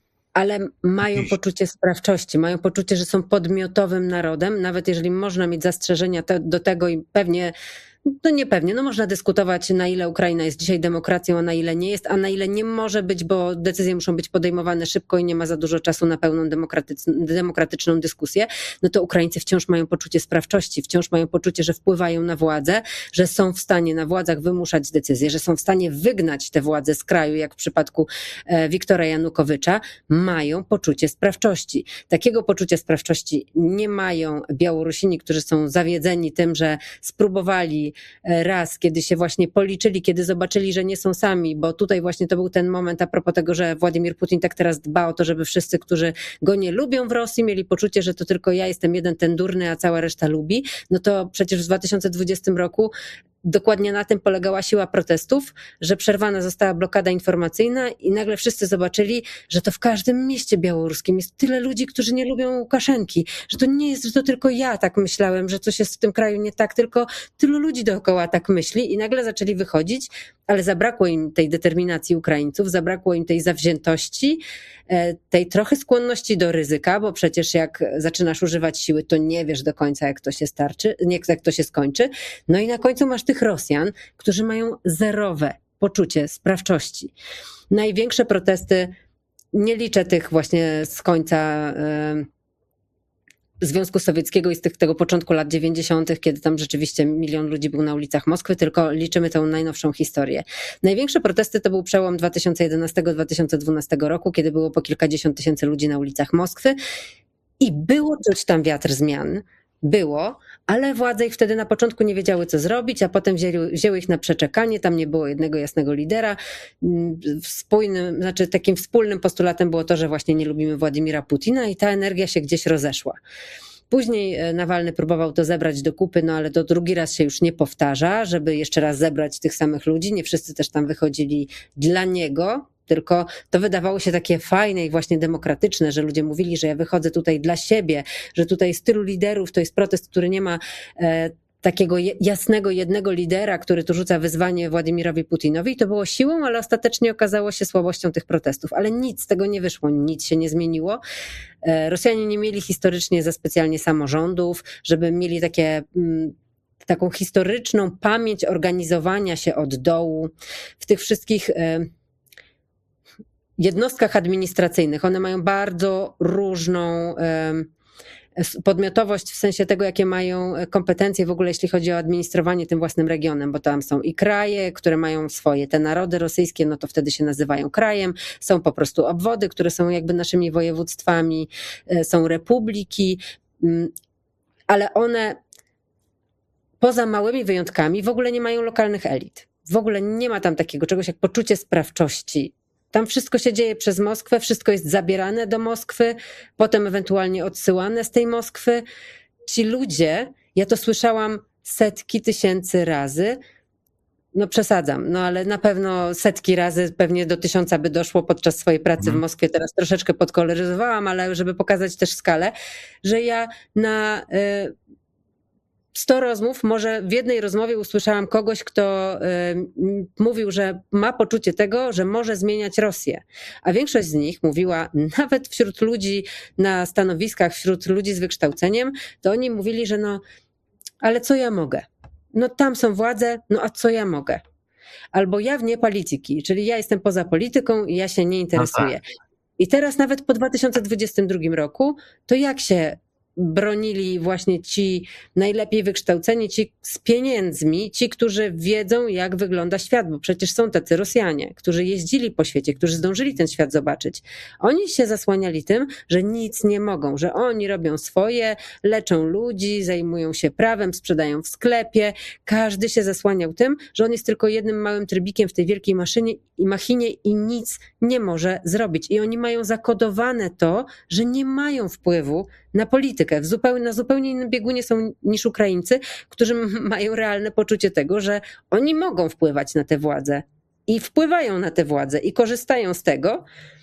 Ale mają poczucie sprawczości, mają poczucie, że są podmiotowym narodem, nawet jeżeli można mieć zastrzeżenia te, do tego i pewnie No niepewnie, no można dyskutować, na ile Ukraina jest dzisiaj demokracją, a na ile nie jest, a na ile nie może być, bo decyzje muszą być podejmowane szybko i nie ma za dużo czasu na pełną demokratyczną, demokratyczną dyskusję, no to Ukraińcy wciąż mają poczucie sprawczości, wciąż mają poczucie, że wpływają na władzę, że są w stanie na władzach wymuszać decyzje, że są w stanie wygnać tę władzę z kraju, jak w przypadku Wiktora Janukowycza, mają poczucie sprawczości. Takiego poczucia sprawczości nie mają Białorusini, którzy są zawiedzeni tym, że spróbowali raz, kiedy się właśnie policzyli, kiedy zobaczyli, że nie są sami, bo tutaj właśnie to był ten moment a propos tego, że Władimir Putin tak teraz dba o to, żeby wszyscy, którzy go nie lubią w Rosji, mieli poczucie, że to tylko ja jestem jeden ten durny, a cała reszta lubi, no to przecież w dwa tysiące dwudziestym roku dokładnie na tym polegała siła protestów, że przerwana została blokada informacyjna i nagle wszyscy zobaczyli, że to w każdym mieście białoruskim jest tyle ludzi, którzy nie lubią Łukaszenki, że to nie jest, że to tylko ja tak myślałem, że coś jest w tym kraju nie tak, tylko tylu ludzi dookoła tak myśli i nagle zaczęli wychodzić, ale zabrakło im tej determinacji Ukraińców, zabrakło im tej zawziętości, tej trochę skłonności do ryzyka, bo przecież jak zaczynasz używać siły, to nie wiesz do końca, jak to się starczy, nie jak to się skończy. No i na końcu masz tych Rosjan, którzy mają zerowe poczucie sprawczości. Największe protesty, nie liczę tych właśnie z końca Związku Sowieckiego i z tych, tego początku lat dziewięćdziesiątych, kiedy tam rzeczywiście milion ludzi był na ulicach Moskwy, tylko liczymy tę najnowszą historię. Największe protesty to był przełom dwa tysiące jedenastego do dwa tysiące dwunastego roku, kiedy było po kilkadziesiąt tysięcy ludzi na ulicach Moskwy i było czuć tam wiatr zmian. Było, ale władze ich wtedy na początku nie wiedziały, co zrobić, a potem wzięły, wzięły ich na przeczekanie, tam nie było jednego jasnego lidera. Spójnym, znaczy takim wspólnym postulatem było to, że właśnie nie lubimy Władimira Putina i ta energia się gdzieś rozeszła. Później Nawalny próbował to zebrać do kupy, no ale to drugi raz się już nie powtarza, żeby jeszcze raz zebrać tych samych ludzi. Nie wszyscy też tam wychodzili dla niego, tylko to wydawało się takie fajne i właśnie demokratyczne, że ludzie mówili, że ja wychodzę tutaj dla siebie, że tutaj jest tylu liderów, to jest protest, który nie ma e, takiego jasnego jednego lidera, który tu rzuca wyzwanie Władimirowi Putinowi. I to było siłą, ale ostatecznie okazało się słabością tych protestów. Ale nic z tego nie wyszło, nic się nie zmieniło. E, Rosjanie nie mieli historycznie za specjalnie samorządów, żeby mieli takie... Mm, taką historyczną pamięć organizowania się od dołu w tych wszystkich... E, jednostkach administracyjnych. One mają bardzo różną podmiotowość w sensie tego, jakie mają kompetencje w ogóle, jeśli chodzi o administrowanie tym własnym regionem, bo tam są i kraje, które mają swoje, te narody rosyjskie, no to wtedy się nazywają krajem, są po prostu obwody, które są jakby naszymi województwami, są republiki, ale one poza małymi wyjątkami w ogóle nie mają lokalnych elit. W ogóle nie ma tam takiego czegoś jak poczucie sprawczości. Tam wszystko się dzieje przez Moskwę, wszystko jest zabierane do Moskwy, potem ewentualnie odsyłane z tej Moskwy. Ci ludzie, ja to słyszałam setki tysięcy razy, no przesadzam, no ale na pewno setki razy, pewnie do tysiąca by doszło podczas swojej pracy w Moskwie. Teraz troszeczkę podkoloryzowałam, ale żeby pokazać też skalę, że ja na... Y- sto rozmów, może w jednej rozmowie usłyszałam kogoś, kto y, mówił, że ma poczucie tego, że może zmieniać Rosję. A większość z nich mówiła, nawet wśród ludzi na stanowiskach, wśród ludzi z wykształceniem, to oni mówili, że no, ale co ja mogę? No tam są władze, no a co ja mogę? Albo ja wnie polityki, czyli ja jestem poza polityką i ja się nie interesuję. No tak. I teraz nawet po dwa tysiące dwudziestym drugim roku, to jak się bronili właśnie ci najlepiej wykształceni, ci z pieniędzmi, ci, którzy wiedzą, jak wygląda świat, bo przecież są tacy Rosjanie, którzy jeździli po świecie, którzy zdążyli ten świat zobaczyć. Oni się zasłaniali tym, że nic nie mogą, że oni robią swoje, leczą ludzi, zajmują się prawem, sprzedają w sklepie. Każdy się zasłaniał tym, że on jest tylko jednym małym trybikiem w tej wielkiej maszynie i machinie i nic nie może zrobić. I oni mają zakodowane to, że nie mają wpływu na politykę. W zupełnie, na zupełnie innym biegunie są niż Ukraińcy, którzy mają realne poczucie tego, że oni mogą wpływać na tę władzę i wpływają na tę władzę i korzystają z tego,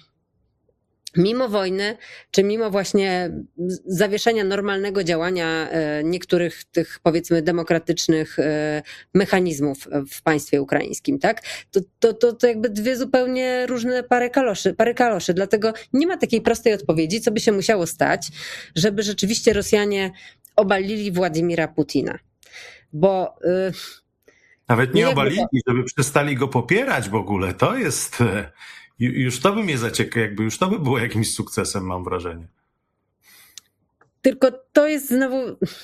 mimo wojny, czy mimo właśnie zawieszenia normalnego działania niektórych tych, powiedzmy, demokratycznych mechanizmów w państwie ukraińskim, tak? To, to, to, to jakby dwie zupełnie różne pary kaloszy, pary kaloszy. Dlatego nie ma takiej prostej odpowiedzi, co by się musiało stać, żeby rzeczywiście Rosjanie obalili Władimira Putina. Bo Nawet nie Nie obalili, jakby żeby przestali go popierać w ogóle. To jest, e, ju- już to by mnie zaciekawiło, jakby już to by było jakimś sukcesem, mam wrażenie. Tylko to jest znowu.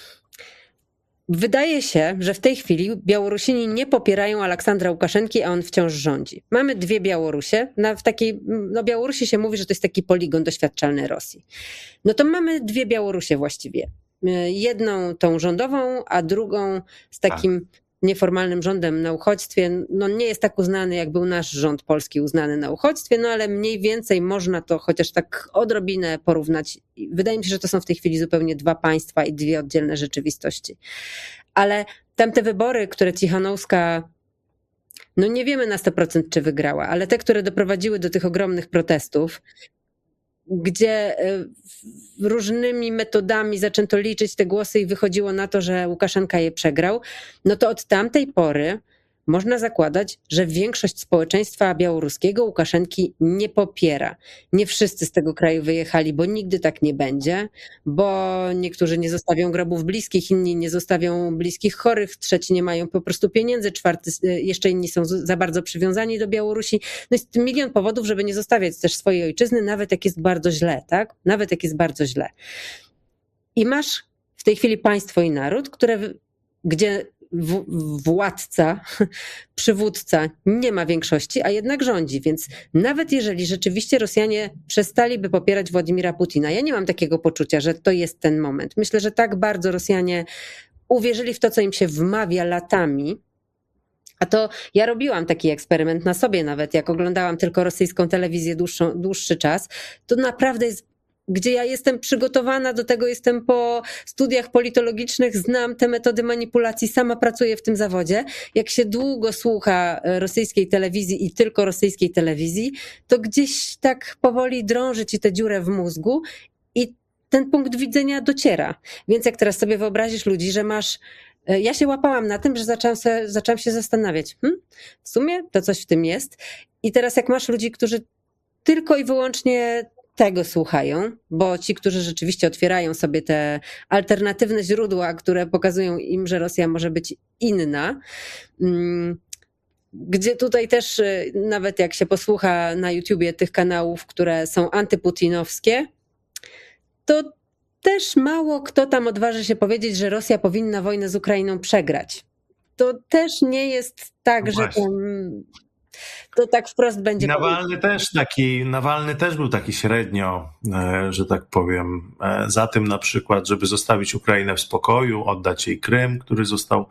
Wydaje się, że w tej chwili Białorusini nie popierają Aleksandra Łukaszenki, a on wciąż rządzi. Mamy dwie Białorusie. Na, w takiej, no Białorusi się mówi, że to jest taki poligon doświadczalny Rosji. No to mamy dwie Białorusie właściwie. Jedną tą rządową, a drugą z takim nieformalnym rządem na uchodźstwie. No nie jest tak uznany, jak był nasz rząd polski uznany na uchodźstwie, no ale mniej więcej można to chociaż tak odrobinę porównać. Wydaje mi się, że to są w tej chwili zupełnie dwa państwa i dwie oddzielne rzeczywistości. Ale tamte wybory, które Cichanouska, no nie wiemy na sto procent czy wygrała, ale te, które doprowadziły do tych ogromnych protestów, gdzie różnymi metodami zaczęto liczyć te głosy i wychodziło na to, że Łukaszenka je przegrał, no to od tamtej pory można zakładać, że większość społeczeństwa białoruskiego Łukaszenki nie popiera. Nie wszyscy z tego kraju wyjechali, bo nigdy tak nie będzie, bo niektórzy nie zostawią grobów bliskich, inni nie zostawią bliskich chorych, trzeci nie mają po prostu pieniędzy, czwarty, jeszcze inni są za bardzo przywiązani do Białorusi. No jest milion powodów, żeby nie zostawiać też swojej ojczyzny, nawet jak jest bardzo źle, tak? Nawet jak jest bardzo źle. I masz w tej chwili państwo i naród, które, gdzie w, władca, przywódca nie ma większości, a jednak rządzi, więc nawet jeżeli rzeczywiście Rosjanie przestaliby popierać Władimira Putina, ja nie mam takiego poczucia, że to jest ten moment. Myślę, że tak bardzo Rosjanie uwierzyli w to, co im się wmawia latami, a to ja robiłam taki eksperyment na sobie nawet, jak oglądałam tylko rosyjską telewizję dłuższą, dłuższy czas, to naprawdę jest, gdzie ja jestem przygotowana do tego, jestem po studiach politologicznych, znam te metody manipulacji, sama pracuję w tym zawodzie. Jak się długo słucha rosyjskiej telewizji i tylko rosyjskiej telewizji, to gdzieś tak powoli drąży ci tę dziurę w mózgu i ten punkt widzenia dociera. Więc jak teraz sobie wyobrazisz ludzi, że masz... Ja się łapałam na tym, że zaczęłam, se, zaczęłam się zastanawiać, hmm, w sumie to coś w tym jest. I teraz jak masz ludzi, którzy tylko i wyłącznie tego słuchają, bo ci, którzy rzeczywiście otwierają sobie te alternatywne źródła, które pokazują im, że Rosja może być inna, gdzie tutaj też nawet jak się posłucha na YouTubie tych kanałów, które są antyputinowskie, to też mało kto tam odważy się powiedzieć, że Rosja powinna wojnę z Ukrainą przegrać. To też nie jest tak, No że tam, to tak wprost będzie. Nawalny też taki, Nawalny też był taki średnio, że tak powiem, za tym na przykład, żeby zostawić Ukrainę w spokoju, oddać jej Krym, który został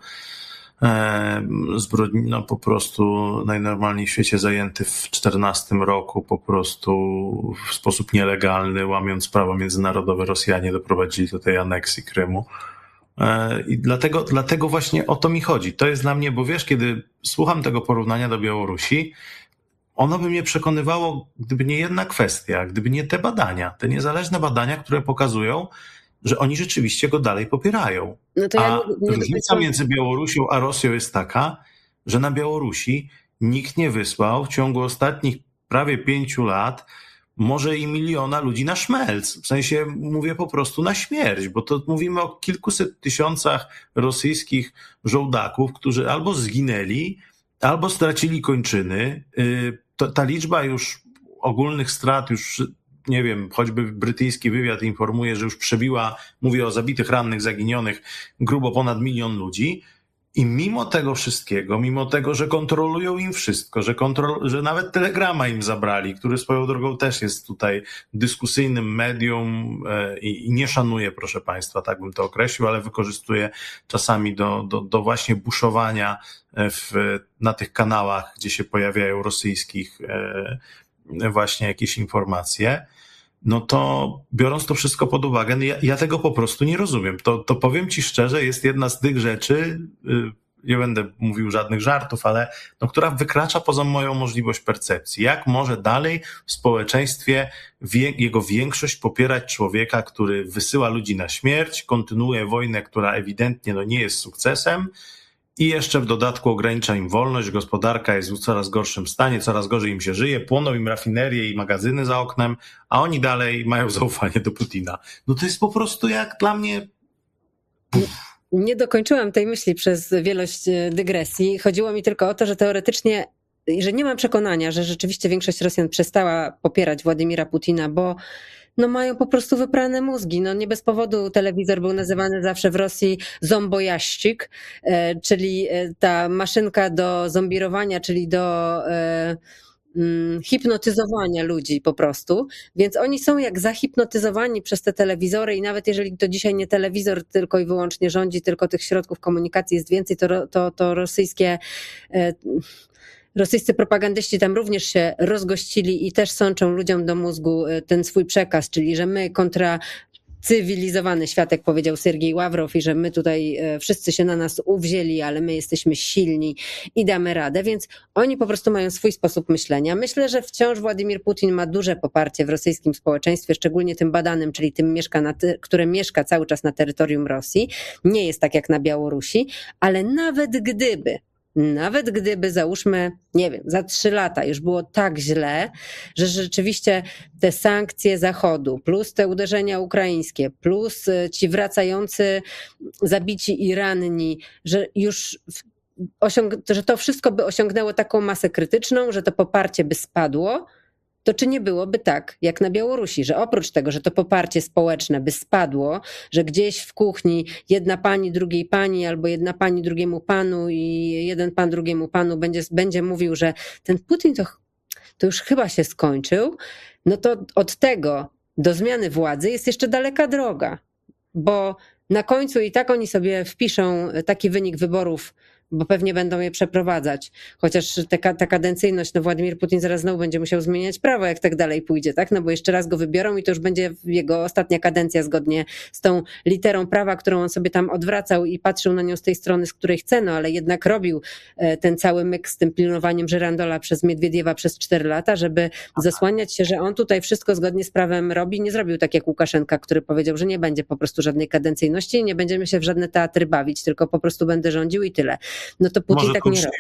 zbrodni, no po prostu najnormalniej w świecie zajęty w czternastym roku, po prostu w sposób nielegalny, łamiąc prawo międzynarodowe, Rosjanie doprowadzili do tej aneksji Krymu. I dlatego, dlatego właśnie o to mi chodzi. To jest dla mnie, bo wiesz, kiedy słucham tego porównania do Białorusi, ono by mnie przekonywało, gdyby nie jedna kwestia, gdyby nie te badania, te niezależne badania, które pokazują, że oni rzeczywiście go dalej popierają. No to ja a nie, nie różnica między Białorusią a Rosją jest taka, że na Białorusi nikt nie wysłał w ciągu ostatnich prawie pięciu lat może i miliona ludzi na szmelc. W sensie mówię po prostu na śmierć, bo to mówimy o kilkuset tysiącach rosyjskich żołdaków, którzy albo zginęli, albo stracili kończyny. To, ta liczba już ogólnych strat już, nie wiem, choćby brytyjski wywiad informuje, że już przebiła, mówię o zabitych, rannych, zaginionych, grubo ponad milion ludzi. I mimo tego wszystkiego, mimo tego, że kontrolują im wszystko, że, kontrol, że nawet Telegrama im zabrali, który swoją drogą też jest tutaj dyskusyjnym medium i, i nie szanuje, proszę Państwa, tak bym to określił, ale wykorzystuje czasami do, do, do właśnie buszowania w, na tych kanałach, gdzie się pojawiają rosyjskich właśnie jakieś informacje. No to biorąc to wszystko pod uwagę, ja, ja tego po prostu nie rozumiem. To, to powiem ci szczerze, jest jedna z tych rzeczy, yy, nie będę mówił żadnych żartów, ale no, która wykracza poza moją możliwość percepcji. Jak może dalej w społeczeństwie wie, jego większość popierać człowieka, który wysyła ludzi na śmierć, kontynuuje wojnę, która ewidentnie no, nie jest sukcesem, i jeszcze w dodatku ogranicza im wolność, gospodarka jest w coraz gorszym stanie, coraz gorzej im się żyje, płoną im rafinerie i magazyny za oknem, a oni dalej mają zaufanie do Putina. No to jest po prostu jak dla mnie... Puf. nie dokończyłam tej myśli przez wielość dygresji. Chodziło mi tylko o to, że teoretycznie, że nie mam przekonania, że rzeczywiście większość Rosjan przestała popierać Władimira Putina, bo no mają po prostu wyprane mózgi. No nie bez powodu telewizor był nazywany zawsze w Rosji zombojaścik, czyli ta maszynka do zombirowania, czyli do hipnotyzowania ludzi po prostu, więc oni są jak zahipnotyzowani przez te telewizory i nawet jeżeli to dzisiaj nie telewizor tylko i wyłącznie rządzi, tylko tych środków komunikacji jest więcej, to, to, to rosyjskie rosyjscy propagandyści tam również się rozgościli i też sączą ludziom do mózgu ten swój przekaz, czyli że my kontra cywilizowany świat, jak powiedział Sergiej Ławrow, i że my tutaj wszyscy się na nas uwzięli, ale my jesteśmy silni i damy radę, więc oni po prostu mają swój sposób myślenia. Myślę, że wciąż Władimir Putin ma duże poparcie w rosyjskim społeczeństwie, szczególnie tym badanym, czyli tym, mieszka na ty- które mieszka cały czas na terytorium Rosji. Nie jest tak jak na Białorusi, ale nawet gdyby Nawet gdyby, załóżmy, nie wiem, za trzy lata już było tak źle, że rzeczywiście te sankcje Zachodu, plus te uderzenia ukraińskie, plus ci wracający zabici i ranni, że już osiąg- że to wszystko by osiągnęło taką masę krytyczną, że to poparcie by spadło, to czy nie byłoby tak, jak na Białorusi, że oprócz tego, że to poparcie społeczne by spadło, że gdzieś w kuchni jedna pani drugiej pani albo jedna pani drugiemu panu i jeden pan drugiemu panu będzie, będzie mówił, że ten Putin to, to już chyba się skończył, no to od tego do zmiany władzy jest jeszcze daleka droga, bo na końcu i tak oni sobie wpiszą taki wynik wyborów, bo pewnie będą je przeprowadzać. Chociaż ta, ta kadencyjność, no Władimir Putin zaraz znowu będzie musiał zmieniać prawo, jak tak dalej pójdzie, tak? No bo jeszcze raz go wybiorą i to już będzie jego ostatnia kadencja zgodnie z tą literą prawa, którą on sobie tam odwracał i patrzył na nią z tej strony, z której chce, no ale jednak robił ten cały myk z tym pilnowaniem Żyrandola przez Miedwiediewa przez cztery lata, żeby zasłaniać się, że on tutaj wszystko zgodnie z prawem robi. Nie zrobił tak jak Łukaszenka, który powiedział, że nie będzie po prostu żadnej kadencyjności i nie będziemy się w żadne teatry bawić, tylko po prostu będę rządził i tyle. No to Putin Może tak nie robi.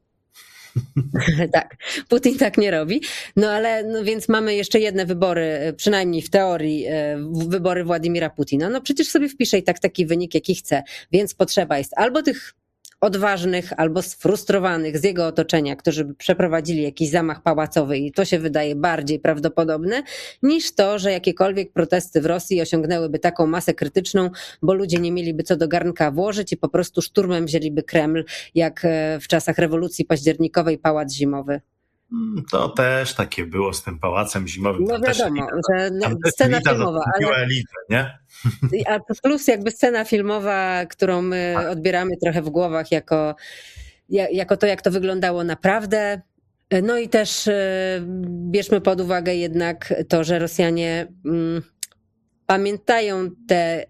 Tak, Putin tak nie robi. No ale no więc mamy jeszcze jedne wybory, przynajmniej w teorii, wybory Władimira Putina. No przecież sobie wpisze i tak taki wynik, jaki chce. Więc potrzeba jest albo tych odważnych, albo sfrustrowanych z jego otoczenia, którzy by przeprowadzili jakiś zamach pałacowy i to się wydaje bardziej prawdopodobne, niż to, że jakiekolwiek protesty w Rosji osiągnęłyby taką masę krytyczną, bo ludzie nie mieliby co do garnka włożyć i po prostu szturmem wzięliby Kreml, jak w czasach rewolucji październikowej Pałac Zimowy. To też takie było z tym Pałacem Zimowym. No wiadomo, że scena filmowa, ale... elitę, nie? A plus jakby scena filmowa, którą my odbieramy trochę w głowach jako, jako to, jak to wyglądało naprawdę. No i też bierzmy pod uwagę jednak to, że Rosjanie mm, pamiętają te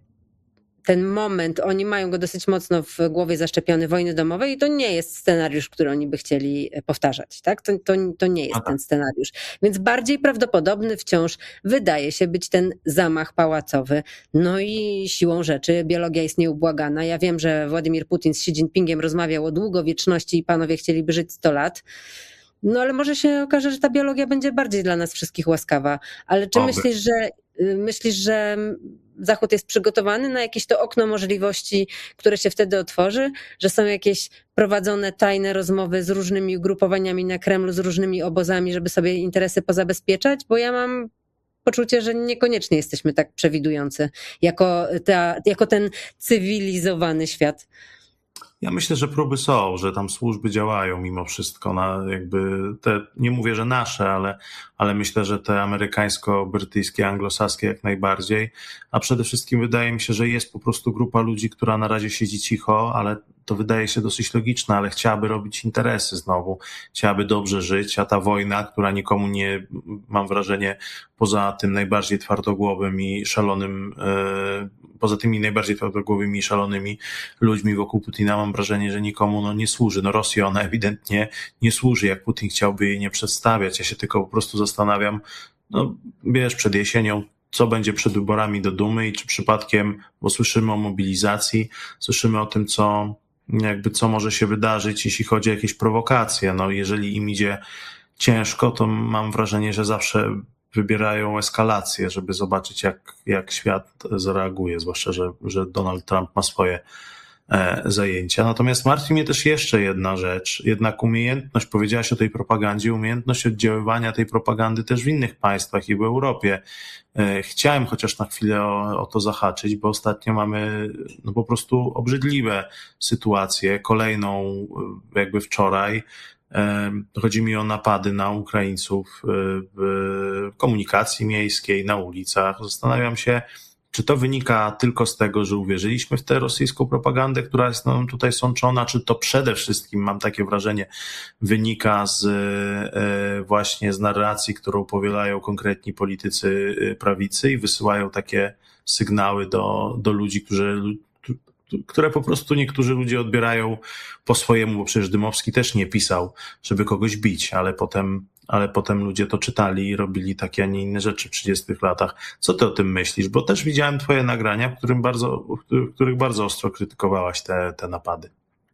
ten moment, oni mają go dosyć mocno w głowie zaszczepiony, wojny domowej i to nie jest scenariusz, który oni by chcieli powtarzać, tak? To, to, to nie jest ten scenariusz. Więc bardziej prawdopodobny wciąż wydaje się być ten zamach pałacowy. No i siłą rzeczy biologia jest nieubłagana. Ja wiem, że Władimir Putin z Xi Jinpingiem rozmawiał o długowieczności i panowie chcieliby żyć sto lat. No ale może się okaże, że ta biologia będzie bardziej dla nas wszystkich łaskawa. Ale czy Oby. myślisz, że myślisz, że Zachód jest przygotowany na jakieś to okno możliwości, które się wtedy otworzy, że są jakieś prowadzone tajne rozmowy z różnymi ugrupowaniami na Kremlu, z różnymi obozami, żeby sobie interesy pozabezpieczać? Bo ja mam poczucie, że niekoniecznie jesteśmy tak przewidujący jako, ta, jako ten cywilizowany świat. Ja myślę, że próby są, że tam służby działają mimo wszystko, na jakby te, nie mówię, że nasze, ale, ale myślę, że te amerykańsko-brytyjskie, anglosaskie jak najbardziej, a przede wszystkim wydaje mi się, że jest po prostu grupa ludzi, która na razie siedzi cicho, ale to wydaje się dosyć logiczne, ale chciałaby robić interesy znowu, chciałaby dobrze żyć, a ta wojna, która nikomu nie, mam wrażenie, poza tym najbardziej twardogłowym i szalonym, poza tymi najbardziej twardogłowymi i szalonymi ludźmi wokół Putina, mam wrażenie, że nikomu no, nie służy. No Rosji ona ewidentnie nie służy, jak Putin chciałby jej nie przedstawiać. Ja się tylko po prostu zastanawiam, no wiesz, przed jesienią, co będzie przed wyborami do Dumy i czy przypadkiem, bo słyszymy o mobilizacji, słyszymy o tym, co jakby co może się wydarzyć, jeśli chodzi o jakieś prowokacje. No jeżeli im idzie ciężko, to mam wrażenie, że zawsze wybierają eskalację, żeby zobaczyć, jak, jak świat zareaguje, zwłaszcza, że, że Donald Trump ma swoje zajęcia. Natomiast martwi mnie też jeszcze jedna rzecz, jednak umiejętność, powiedziałaś o tej propagandzie, umiejętność oddziaływania tej propagandy też w innych państwach i w Europie. Chciałem chociaż na chwilę o, o to zahaczyć, bo ostatnio mamy no po prostu obrzydliwe sytuacje. Kolejną jakby wczoraj chodzi mi o napady na Ukraińców w komunikacji miejskiej, na ulicach. Zastanawiam się, czy to wynika tylko z tego, że uwierzyliśmy w tę rosyjską propagandę, która jest nam tutaj sączona, czy to przede wszystkim, mam takie wrażenie, wynika z właśnie z narracji, którą powielają konkretni politycy prawicy i wysyłają takie sygnały do, do ludzi, którzy, które po prostu niektórzy ludzie odbierają po swojemu, bo przecież Dymowski też nie pisał, żeby kogoś bić, ale potem ale potem ludzie to czytali i robili takie, a nie inne rzeczy w trzydziestych latach. Co ty o tym myślisz? Bo też widziałem twoje nagrania, w, którym bardzo, w których bardzo ostro krytykowałaś te, te napady.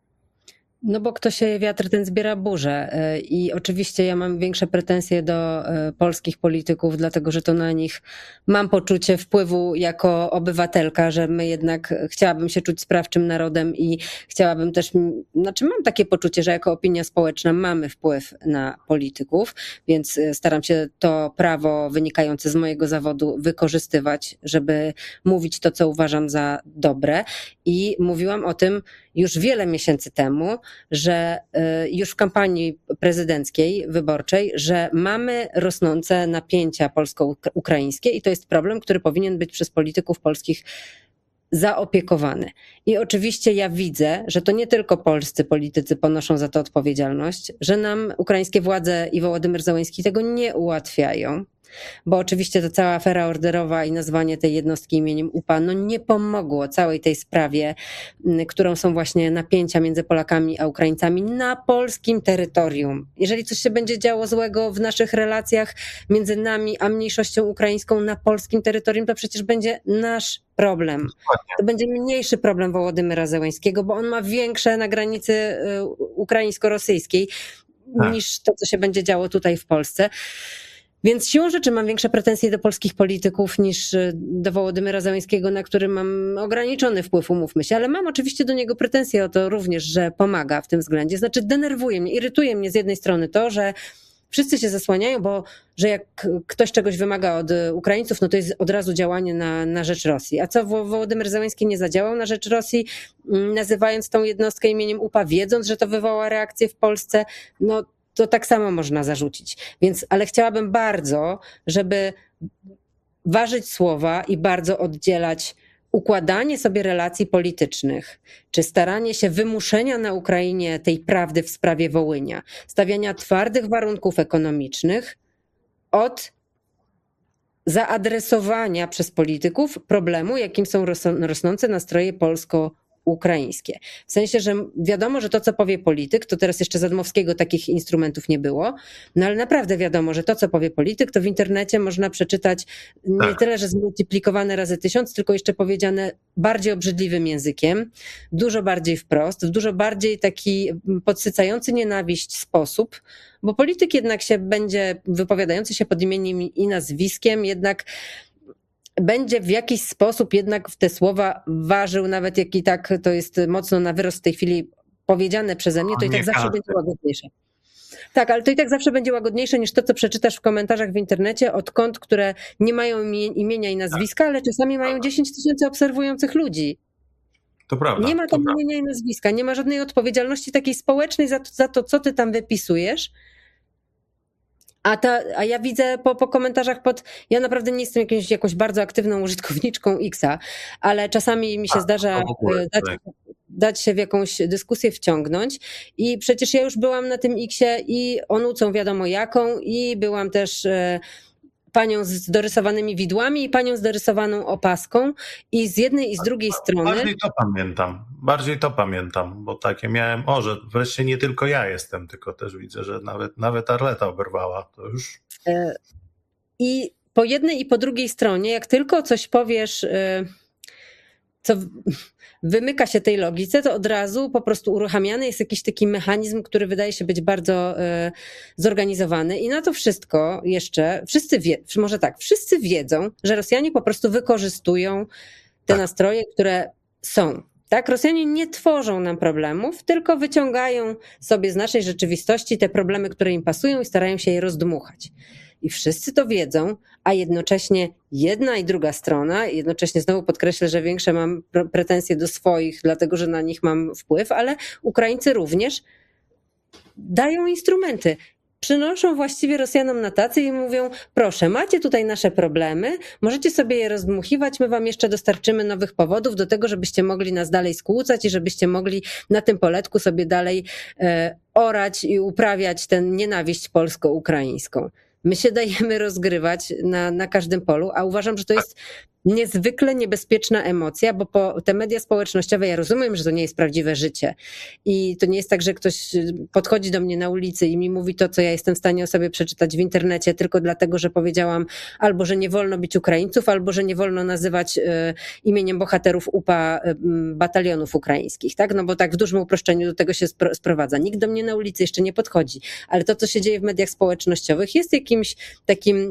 No bo kto sieje wiatr, ten zbiera burzę. I oczywiście ja mam większe pretensje do polskich polityków, dlatego że to na nich mam poczucie wpływu jako obywatelka, że my jednak chciałabym się czuć sprawczym narodem i chciałabym też, znaczy mam takie poczucie, że jako opinia społeczna mamy wpływ na polityków, więc staram się to prawo wynikające z mojego zawodu wykorzystywać, żeby mówić to, co uważam za dobre. I mówiłam o tym już wiele miesięcy temu, że już w kampanii prezydenckiej, wyborczej, że mamy rosnące napięcia polsko-ukraińskie i to jest problem, który powinien być przez polityków polskich zaopiekowany. I oczywiście ja widzę, że to nie tylko polscy politycy ponoszą za to odpowiedzialność, że nam ukraińskie władze i Wołodymyr Zełenski tego nie ułatwiają. Bo oczywiście ta cała afera orderowa i nazwanie tej jednostki imieniem U P A no nie pomogło całej tej sprawie, którą są właśnie napięcia między Polakami a Ukraińcami na polskim terytorium. Jeżeli coś się będzie działo złego w naszych relacjach między nami a mniejszością ukraińską na polskim terytorium, to przecież będzie nasz problem. To będzie mniejszy problem Wołodymyra Zełenskiego, bo on ma większe na granicy ukraińsko-rosyjskiej tak. niż to, co się będzie działo tutaj w Polsce. Więc siłą rzeczy mam większe pretensje do polskich polityków niż do Wołodymyra Zełenskiego, na który mam ograniczony wpływ, umówmy się, ale mam oczywiście do niego pretensje o to również, że pomaga w tym względzie. Znaczy denerwuje mnie, irytuje mnie z jednej strony to, że wszyscy się zasłaniają, bo że jak ktoś czegoś wymaga od Ukraińców, no to jest od razu działanie na, na rzecz Rosji. A co Wołodymyr Zełenski nie zadziałał na rzecz Rosji, nazywając tą jednostkę imieniem U P A, wiedząc, że to wywoła reakcję w Polsce, no to tak samo można zarzucić. Więc, ale chciałabym bardzo, żeby ważyć słowa i bardzo oddzielać układanie sobie relacji politycznych, czy staranie się wymuszenia na Ukrainie tej prawdy w sprawie Wołynia, stawiania twardych warunków ekonomicznych od zaadresowania przez polityków problemu, jakim są rosnące nastroje polsko-ukraińskie. W sensie, że wiadomo, że to, co powie polityk, to teraz jeszcze za Dmowskiego takich instrumentów nie było, no ale naprawdę wiadomo, że to, co powie polityk, to w internecie można przeczytać nie tak. tyle, że zmultiplikowane razy tysiąc, tylko jeszcze powiedziane bardziej obrzydliwym językiem, dużo bardziej wprost, w dużo bardziej taki podsycający nienawiść sposób, bo polityk jednak się będzie, wypowiadający się pod imieniem i nazwiskiem, jednak będzie w jakiś sposób jednak w te słowa ważył, nawet jak i tak to jest mocno na wyrost w tej chwili powiedziane przeze mnie, to i tak zawsze będzie łagodniejsze. Tak, ale to i tak zawsze będzie łagodniejsze niż to, co przeczytasz w komentarzach w internecie od kont, które nie mają imienia i nazwiska, ale czasami mają dziesięć tysięcy obserwujących ludzi. To prawda. Nie ma tam imienia i nazwiska, nie ma żadnej odpowiedzialności takiej społecznej za to, za to co ty tam wypisujesz. A, ta, a ja widzę po, po komentarzach pod... Ja naprawdę nie jestem jakąś, jakąś bardzo aktywną użytkowniczką Xa, ale czasami mi się a, zdarza dać, dać się w jakąś dyskusję wciągnąć i przecież ja już byłam na tym Xie i onucą wiadomo jaką i byłam też panią z dorysowanymi widłami i panią z dorysowaną opaską i z jednej i z drugiej strony... Bardziej to pamiętam, bardziej to pamiętam, bo takie miałem, o, że wreszcie nie tylko ja jestem, tylko też widzę, że nawet, nawet Arleta oberwała, to już... I po jednej i po drugiej stronie, jak tylko coś powiesz, co wymyka się tej logice, to od razu po prostu uruchamiany jest jakiś taki mechanizm, który wydaje się być bardzo zorganizowany i na to wszystko jeszcze, wszyscy wie, może tak, wszyscy wiedzą, że Rosjanie po prostu wykorzystują te tak. nastroje, które są. Tak, Rosjanie nie tworzą nam problemów, tylko wyciągają sobie z naszej rzeczywistości te problemy, które im pasują i starają się je rozdmuchać. I wszyscy to wiedzą, a jednocześnie jedna i druga strona, jednocześnie znowu podkreślę, że większe mam pretensje do swoich, dlatego że na nich mam wpływ, ale Ukraińcy również dają instrumenty. Przynoszą właściwie Rosjanom na tacy i mówią, proszę, macie tutaj nasze problemy, możecie sobie je rozdmuchiwać, my wam jeszcze dostarczymy nowych powodów do tego, żebyście mogli nas dalej skłócać i żebyście mogli na tym poletku sobie dalej e, orać i uprawiać tę nienawiść polsko-ukraińską. My się dajemy rozgrywać na, na każdym polu, a uważam, że to jest niezwykle niebezpieczna emocja, bo po, te media społecznościowe, ja rozumiem, że to nie jest prawdziwe życie i to nie jest tak, że ktoś podchodzi do mnie na ulicy i mi mówi to, co ja jestem w stanie o sobie przeczytać w internecie tylko dlatego, że powiedziałam albo, że nie wolno bić Ukraińców, albo, że nie wolno nazywać y, imieniem bohaterów U P A y, batalionów ukraińskich, tak? No bo tak w dużym uproszczeniu do tego się spro, sprowadza. Nikt do mnie na ulicy jeszcze nie podchodzi, ale to, co się dzieje w mediach społecznościowych jest jakimś takim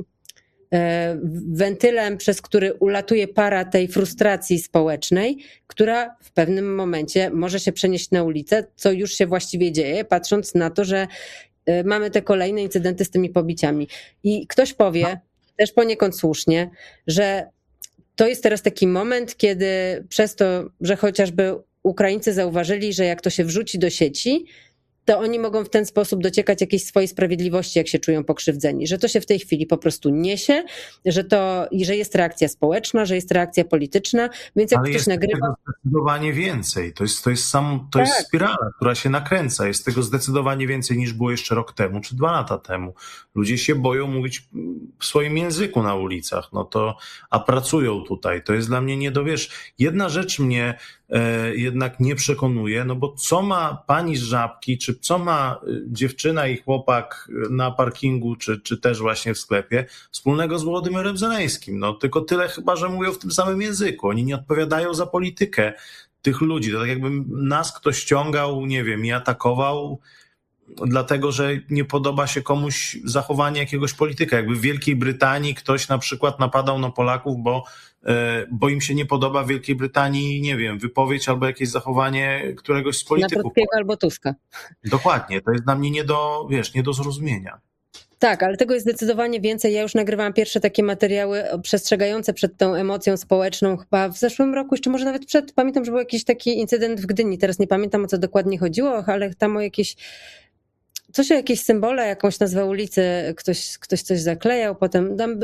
wentylem, przez który ulatuje para tej frustracji społecznej, która w pewnym momencie może się przenieść na ulicę, co już się właściwie dzieje, patrząc na to, że mamy te kolejne incydenty z tymi pobiciami. I ktoś powie, też poniekąd słusznie, że to jest teraz taki moment, kiedy przez to, że chociażby Ukraińcy zauważyli, że jak to się wrzuci do sieci, to oni mogą w ten sposób dociekać jakiejś swojej sprawiedliwości, jak się czują pokrzywdzeni, że to się w tej chwili po prostu niesie, że to, i że jest reakcja społeczna, że jest reakcja polityczna, więc jak Ale ktoś jest nagrywa... tego zdecydowanie więcej. To jest, to jest sam, to Tak. jest spirala, która się nakręca. Jest tego zdecydowanie więcej niż było jeszcze rok temu, czy dwa lata temu. Ludzie się boją mówić w swoim języku na ulicach, no to, a pracują tutaj. To jest dla mnie nie do, wiesz, jedna rzecz mnie e, jednak nie przekonuje, no bo co ma pani z Żabki, czy co ma dziewczyna i chłopak na parkingu, czy, czy też właśnie w sklepie, wspólnego z Wołodymyrem Zeleńskim? No tylko tyle chyba, że mówią w tym samym języku. Oni nie odpowiadają za politykę tych ludzi. To tak jakby nas ktoś ściągał, nie wiem, i atakował, dlatego że nie podoba się komuś zachowanie jakiegoś polityka. Jakby w Wielkiej Brytanii ktoś na przykład napadał na Polaków, bo, bo im się nie podoba w Wielkiej Brytanii, nie wiem, wypowiedź albo jakieś zachowanie któregoś z polityków. Nawrockiego albo Tuska. Dokładnie, to jest dla mnie nie do, wiesz, nie do zrozumienia. Tak, ale tego jest zdecydowanie więcej. Ja już nagrywałam pierwsze takie materiały przestrzegające przed tą emocją społeczną chyba w zeszłym roku, jeszcze może nawet przed. Pamiętam, że był jakiś taki incydent w Gdyni. Teraz nie pamiętam, o co dokładnie chodziło, ale tam o jakieś coś o jakieś symbole, jakąś nazwę ulicy, ktoś, ktoś coś zaklejał, potem tam,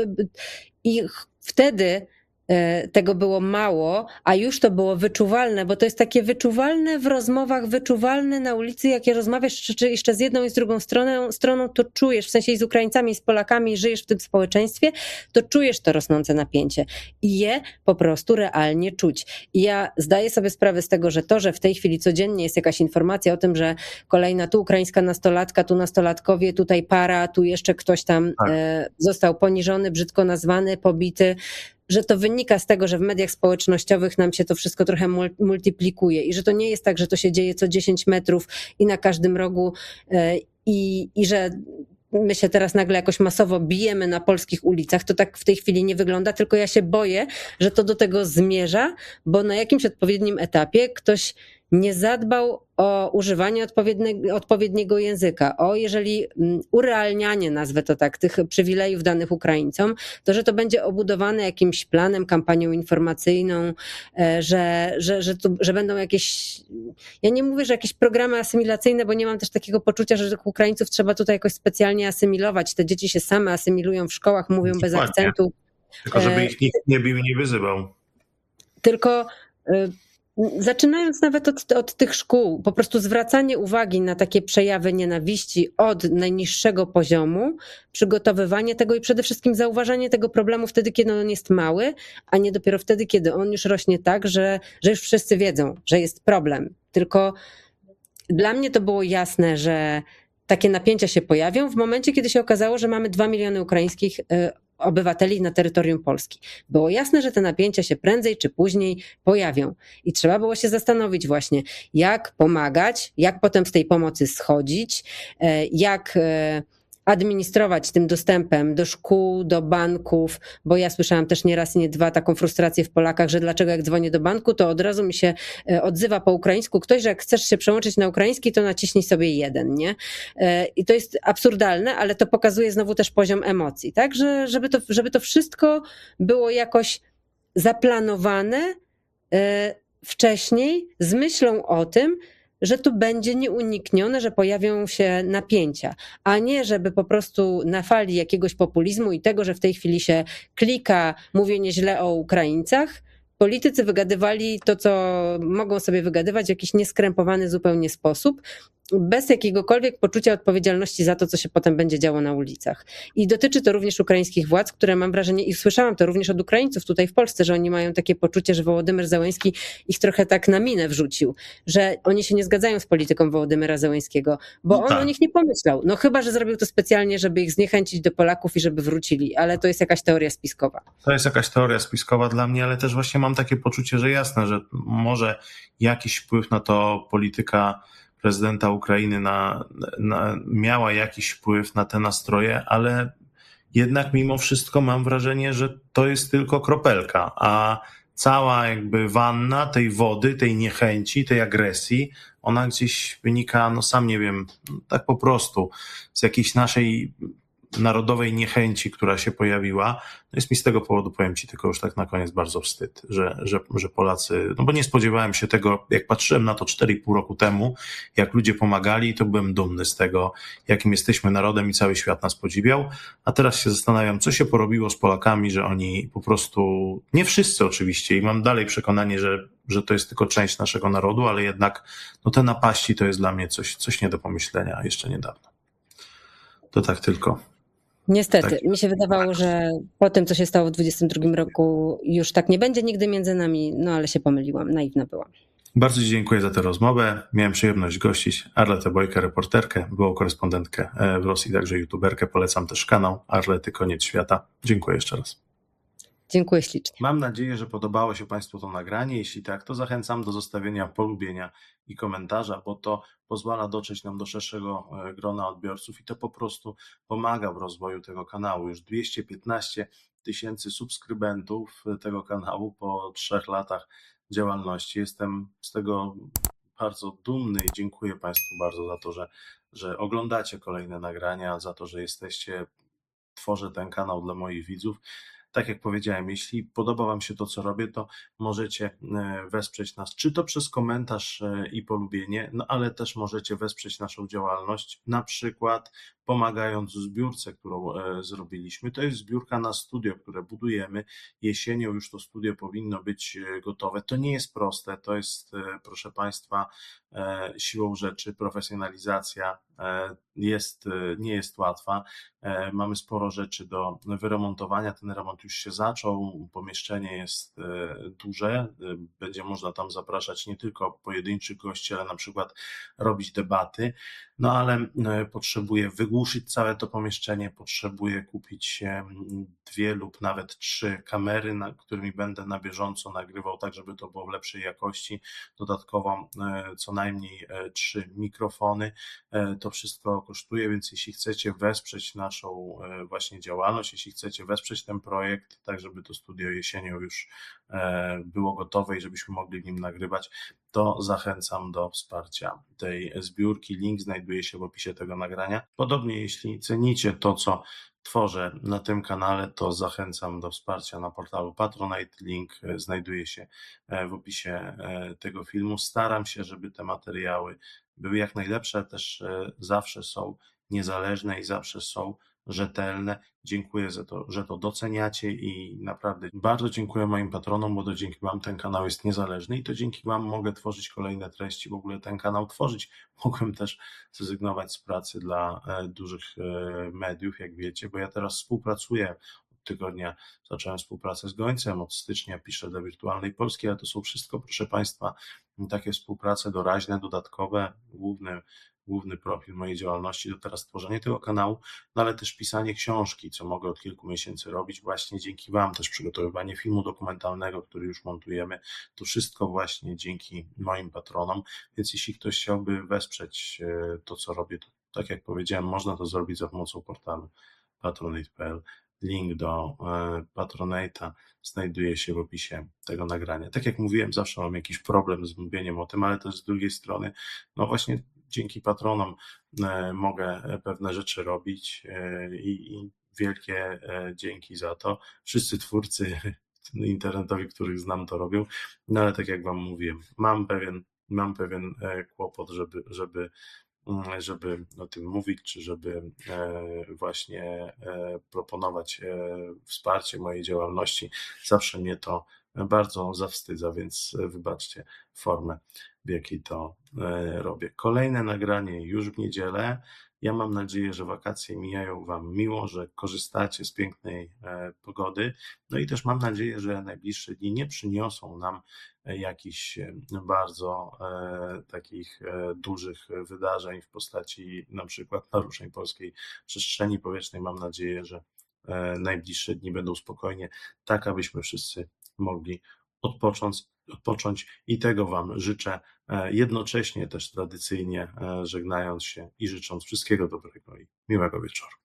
i wtedy tego było mało, a już to było wyczuwalne, bo to jest takie wyczuwalne w rozmowach, wyczuwalne na ulicy, jak je rozmawiasz czy jeszcze z jedną i z drugą stroną, stroną, to czujesz, w sensie i z Ukraińcami, i z Polakami, żyjesz w tym społeczeństwie, to czujesz to rosnące napięcie i je po prostu realnie czuć. I ja zdaję sobie sprawę z tego, że to, że w tej chwili codziennie jest jakaś informacja o tym, że kolejna tu ukraińska nastolatka, tu nastolatkowie, tutaj para, tu jeszcze ktoś tam tak. e, został poniżony, brzydko nazwany, pobity, że to wynika z tego, że w mediach społecznościowych nam się to wszystko trochę multiplikuje i że to nie jest tak, że to się dzieje co dziesięć metrów i na każdym rogu i, i że my się teraz nagle jakoś masowo bijemy na polskich ulicach, to tak w tej chwili nie wygląda, tylko ja się boję, że to do tego zmierza, bo na jakimś odpowiednim etapie ktoś nie zadbał o używanie odpowiedniego, odpowiedniego języka, o jeżeli urealnianie, nazwę to tak, tych przywilejów danych Ukraińcom, to że to będzie obudowane jakimś planem, kampanią informacyjną, że, że, że, to, że będą jakieś, ja nie mówię, że jakieś programy asymilacyjne, bo nie mam też takiego poczucia, że tych Ukraińców trzeba tutaj jakoś specjalnie asymilować. Te dzieci się same asymilują w szkołach, mówią bez akcentu. Tylko żeby ich nikt nie bił i nie wyzywał. Tylko zaczynając nawet od, od tych szkół, po prostu zwracanie uwagi na takie przejawy nienawiści od najniższego poziomu, przygotowywanie tego i przede wszystkim zauważanie tego problemu wtedy, kiedy on jest mały, a nie dopiero wtedy, kiedy on już rośnie tak, że, że już wszyscy wiedzą, że jest problem. Tylko dla mnie to było jasne, że takie napięcia się pojawią w momencie, kiedy się okazało, że mamy dwa miliony ukraińskich obywateli na terytorium Polski. Było jasne, że te napięcia się prędzej czy później pojawią i trzeba było się zastanowić właśnie, jak pomagać, jak potem z tej pomocy schodzić, jak administrować tym dostępem do szkół, do banków, bo ja słyszałam też nie raz i nie dwa taką frustrację w Polakach, że dlaczego jak dzwonię do banku, to od razu mi się odzywa po ukraińsku ktoś, że jak chcesz się przełączyć na ukraiński, to naciśnij sobie jeden, nie? I to jest absurdalne, ale to pokazuje znowu też poziom emocji, tak? Że, żeby to, żeby to wszystko było jakoś zaplanowane wcześniej z myślą o tym, że to będzie nieuniknione, że pojawią się napięcia, a nie żeby po prostu na fali jakiegoś populizmu i tego, że w tej chwili się klika mówienie źle o Ukraińcach, politycy wygadywali to, co mogą sobie wygadywać w jakiś nieskrępowany zupełnie sposób, bez jakiegokolwiek poczucia odpowiedzialności za to, co się potem będzie działo na ulicach. I dotyczy to również ukraińskich władz, które mam wrażenie, i słyszałam to również od Ukraińców tutaj w Polsce, że oni mają takie poczucie, że Wołodymyr Zełenski ich trochę tak na minę wrzucił, że oni się nie zgadzają z polityką Wołodymyra Zełenskiego, bo No on tak. o nich nie pomyślał. No chyba, że zrobił to specjalnie, żeby ich zniechęcić do Polaków i żeby wrócili, ale to jest jakaś teoria spiskowa. To jest jakaś teoria spiskowa dla mnie, ale też właśnie mam takie poczucie, że jasne, że może jakiś wpływ na to polityka prezydenta Ukrainy na, na, miała jakiś wpływ na te nastroje, ale jednak mimo wszystko mam wrażenie, że to jest tylko kropelka, a cała jakby wanna tej wody, tej niechęci, tej agresji, ona gdzieś wynika, no sam nie wiem, tak po prostu z jakiejś naszej narodowej niechęci, która się pojawiła. No jest mi z tego powodu, powiem ci tylko już tak na koniec, bardzo wstyd, że, że, że Polacy, no bo nie spodziewałem się tego, jak patrzyłem na to cztery i pół roku temu, jak ludzie pomagali, to byłem dumny z tego, jakim jesteśmy narodem i cały świat nas podziwiał, a teraz się zastanawiam, co się porobiło z Polakami, że oni po prostu, nie wszyscy oczywiście i mam dalej przekonanie, że, że to jest tylko część naszego narodu, ale jednak no te napaści to jest dla mnie coś, coś nie do pomyślenia jeszcze niedawno. To tak tylko. Niestety, Tak. mi się wydawało, że po tym, co się stało w dwudziestym drugim roku, już tak nie będzie nigdy między nami, no ale się pomyliłam, naiwna byłam. Bardzo Ci dziękuję za tę rozmowę. Miałem przyjemność gościć Arletę Bojkę, reporterkę, byłą korespondentkę w Rosji, także youtuberkę. Polecam też kanał Arlety Koniec Świata. Dziękuję jeszcze raz. Dziękuję ślicznie. Mam nadzieję, że podobało się Państwu to nagranie. Jeśli tak, to zachęcam do zostawienia polubienia i komentarza, bo to pozwala dotrzeć nam do szerszego grona odbiorców i to po prostu pomaga w rozwoju tego kanału. Już dwieście piętnaście tysięcy subskrybentów tego kanału po trzech latach działalności. Jestem z tego bardzo dumny i dziękuję Państwu bardzo za to, że, że oglądacie kolejne nagrania, za to, że jesteście, tworzę ten kanał dla moich widzów. Tak jak powiedziałem, jeśli podoba Wam się to, co robię, to możecie wesprzeć nas, czy to przez komentarz i polubienie, no ale też możecie wesprzeć naszą działalność, na przykład pomagając w zbiórce, którą zrobiliśmy. To jest zbiórka na studio, które budujemy. Jesienią już to studio powinno być gotowe. To nie jest proste, to jest, proszę Państwa, siłą rzeczy profesjonalizacja jest, nie jest łatwa. Mamy sporo rzeczy do wyremontowania. Ten remont już się zaczął, pomieszczenie jest duże, będzie można tam zapraszać nie tylko pojedynczych gości, ale na przykład robić debaty, no ale potrzebuję wygłuszyć całe to pomieszczenie, potrzebuję kupić dwie lub nawet trzy kamery, na którymi będę na bieżąco nagrywał, tak żeby to było w lepszej jakości, dodatkowo co najmniej trzy mikrofony. To wszystko kosztuje, więc jeśli chcecie wesprzeć naszą właśnie działalność, jeśli chcecie wesprzeć ten projekt, tak żeby to studio jesienią już było gotowe i żebyśmy mogli w nim nagrywać, to zachęcam do wsparcia tej zbiórki. Link znajduje się w opisie tego nagrania. Podobnie jeśli cenicie to, co tworzę na tym kanale, to zachęcam do wsparcia na portalu Patronite. Link znajduje się w opisie tego filmu. Staram się, żeby te materiały były jak najlepsze, też zawsze są niezależne i zawsze są rzetelne. Dziękuję za to, że to doceniacie i naprawdę bardzo dziękuję moim patronom, bo to dzięki Wam ten kanał jest niezależny i to dzięki Wam mogę tworzyć kolejne treści, w ogóle ten kanał tworzyć. Mogłem też zrezygnować z pracy dla dużych mediów, jak wiecie, bo ja teraz współpracuję. Od tygodnia zacząłem współpracę z Gońcem, od stycznia piszę dla Wirtualnej Polski, ale to są wszystko, proszę Państwa, takie współprace doraźne, dodatkowe. Główny Główny profil mojej działalności to teraz tworzenie tego kanału, no ale też pisanie książki, co mogę od kilku miesięcy robić właśnie dzięki Wam, też przygotowywanie filmu dokumentalnego, który już montujemy, to wszystko właśnie dzięki moim patronom, więc jeśli ktoś chciałby wesprzeć to, co robię, to tak jak powiedziałem, można to zrobić za pomocą portalu patronite kropka p l. Link do Patronite'a znajduje się w opisie tego nagrania. Tak jak mówiłem, zawsze mam jakiś problem z mówieniem o tym, ale też z drugiej strony, no właśnie dzięki patronom mogę pewne rzeczy robić i, i wielkie dzięki za to. Wszyscy twórcy internetowi, których znam, to robią, no ale tak jak wam mówiłem, mam pewien, mam pewien kłopot, żeby, żeby żeby o tym mówić, czy żeby właśnie proponować wsparcie mojej działalności. Zawsze mnie to bardzo zawstydza, więc wybaczcie formę, w jakiej to robię. Kolejne nagranie już w niedzielę. Ja mam nadzieję, że wakacje mijają wam miło, że korzystacie z pięknej pogody. No i też mam nadzieję, że najbliższe dni nie przyniosą nam jakichś bardzo takich dużych wydarzeń w postaci na przykład naruszeń polskiej przestrzeni powietrznej. Mam nadzieję, że najbliższe dni będą spokojnie, tak abyśmy wszyscy mogli odpocząć, odpocząć i tego wam życzę, jednocześnie też tradycyjnie żegnając się i życząc wszystkiego dobrego i miłego wieczoru.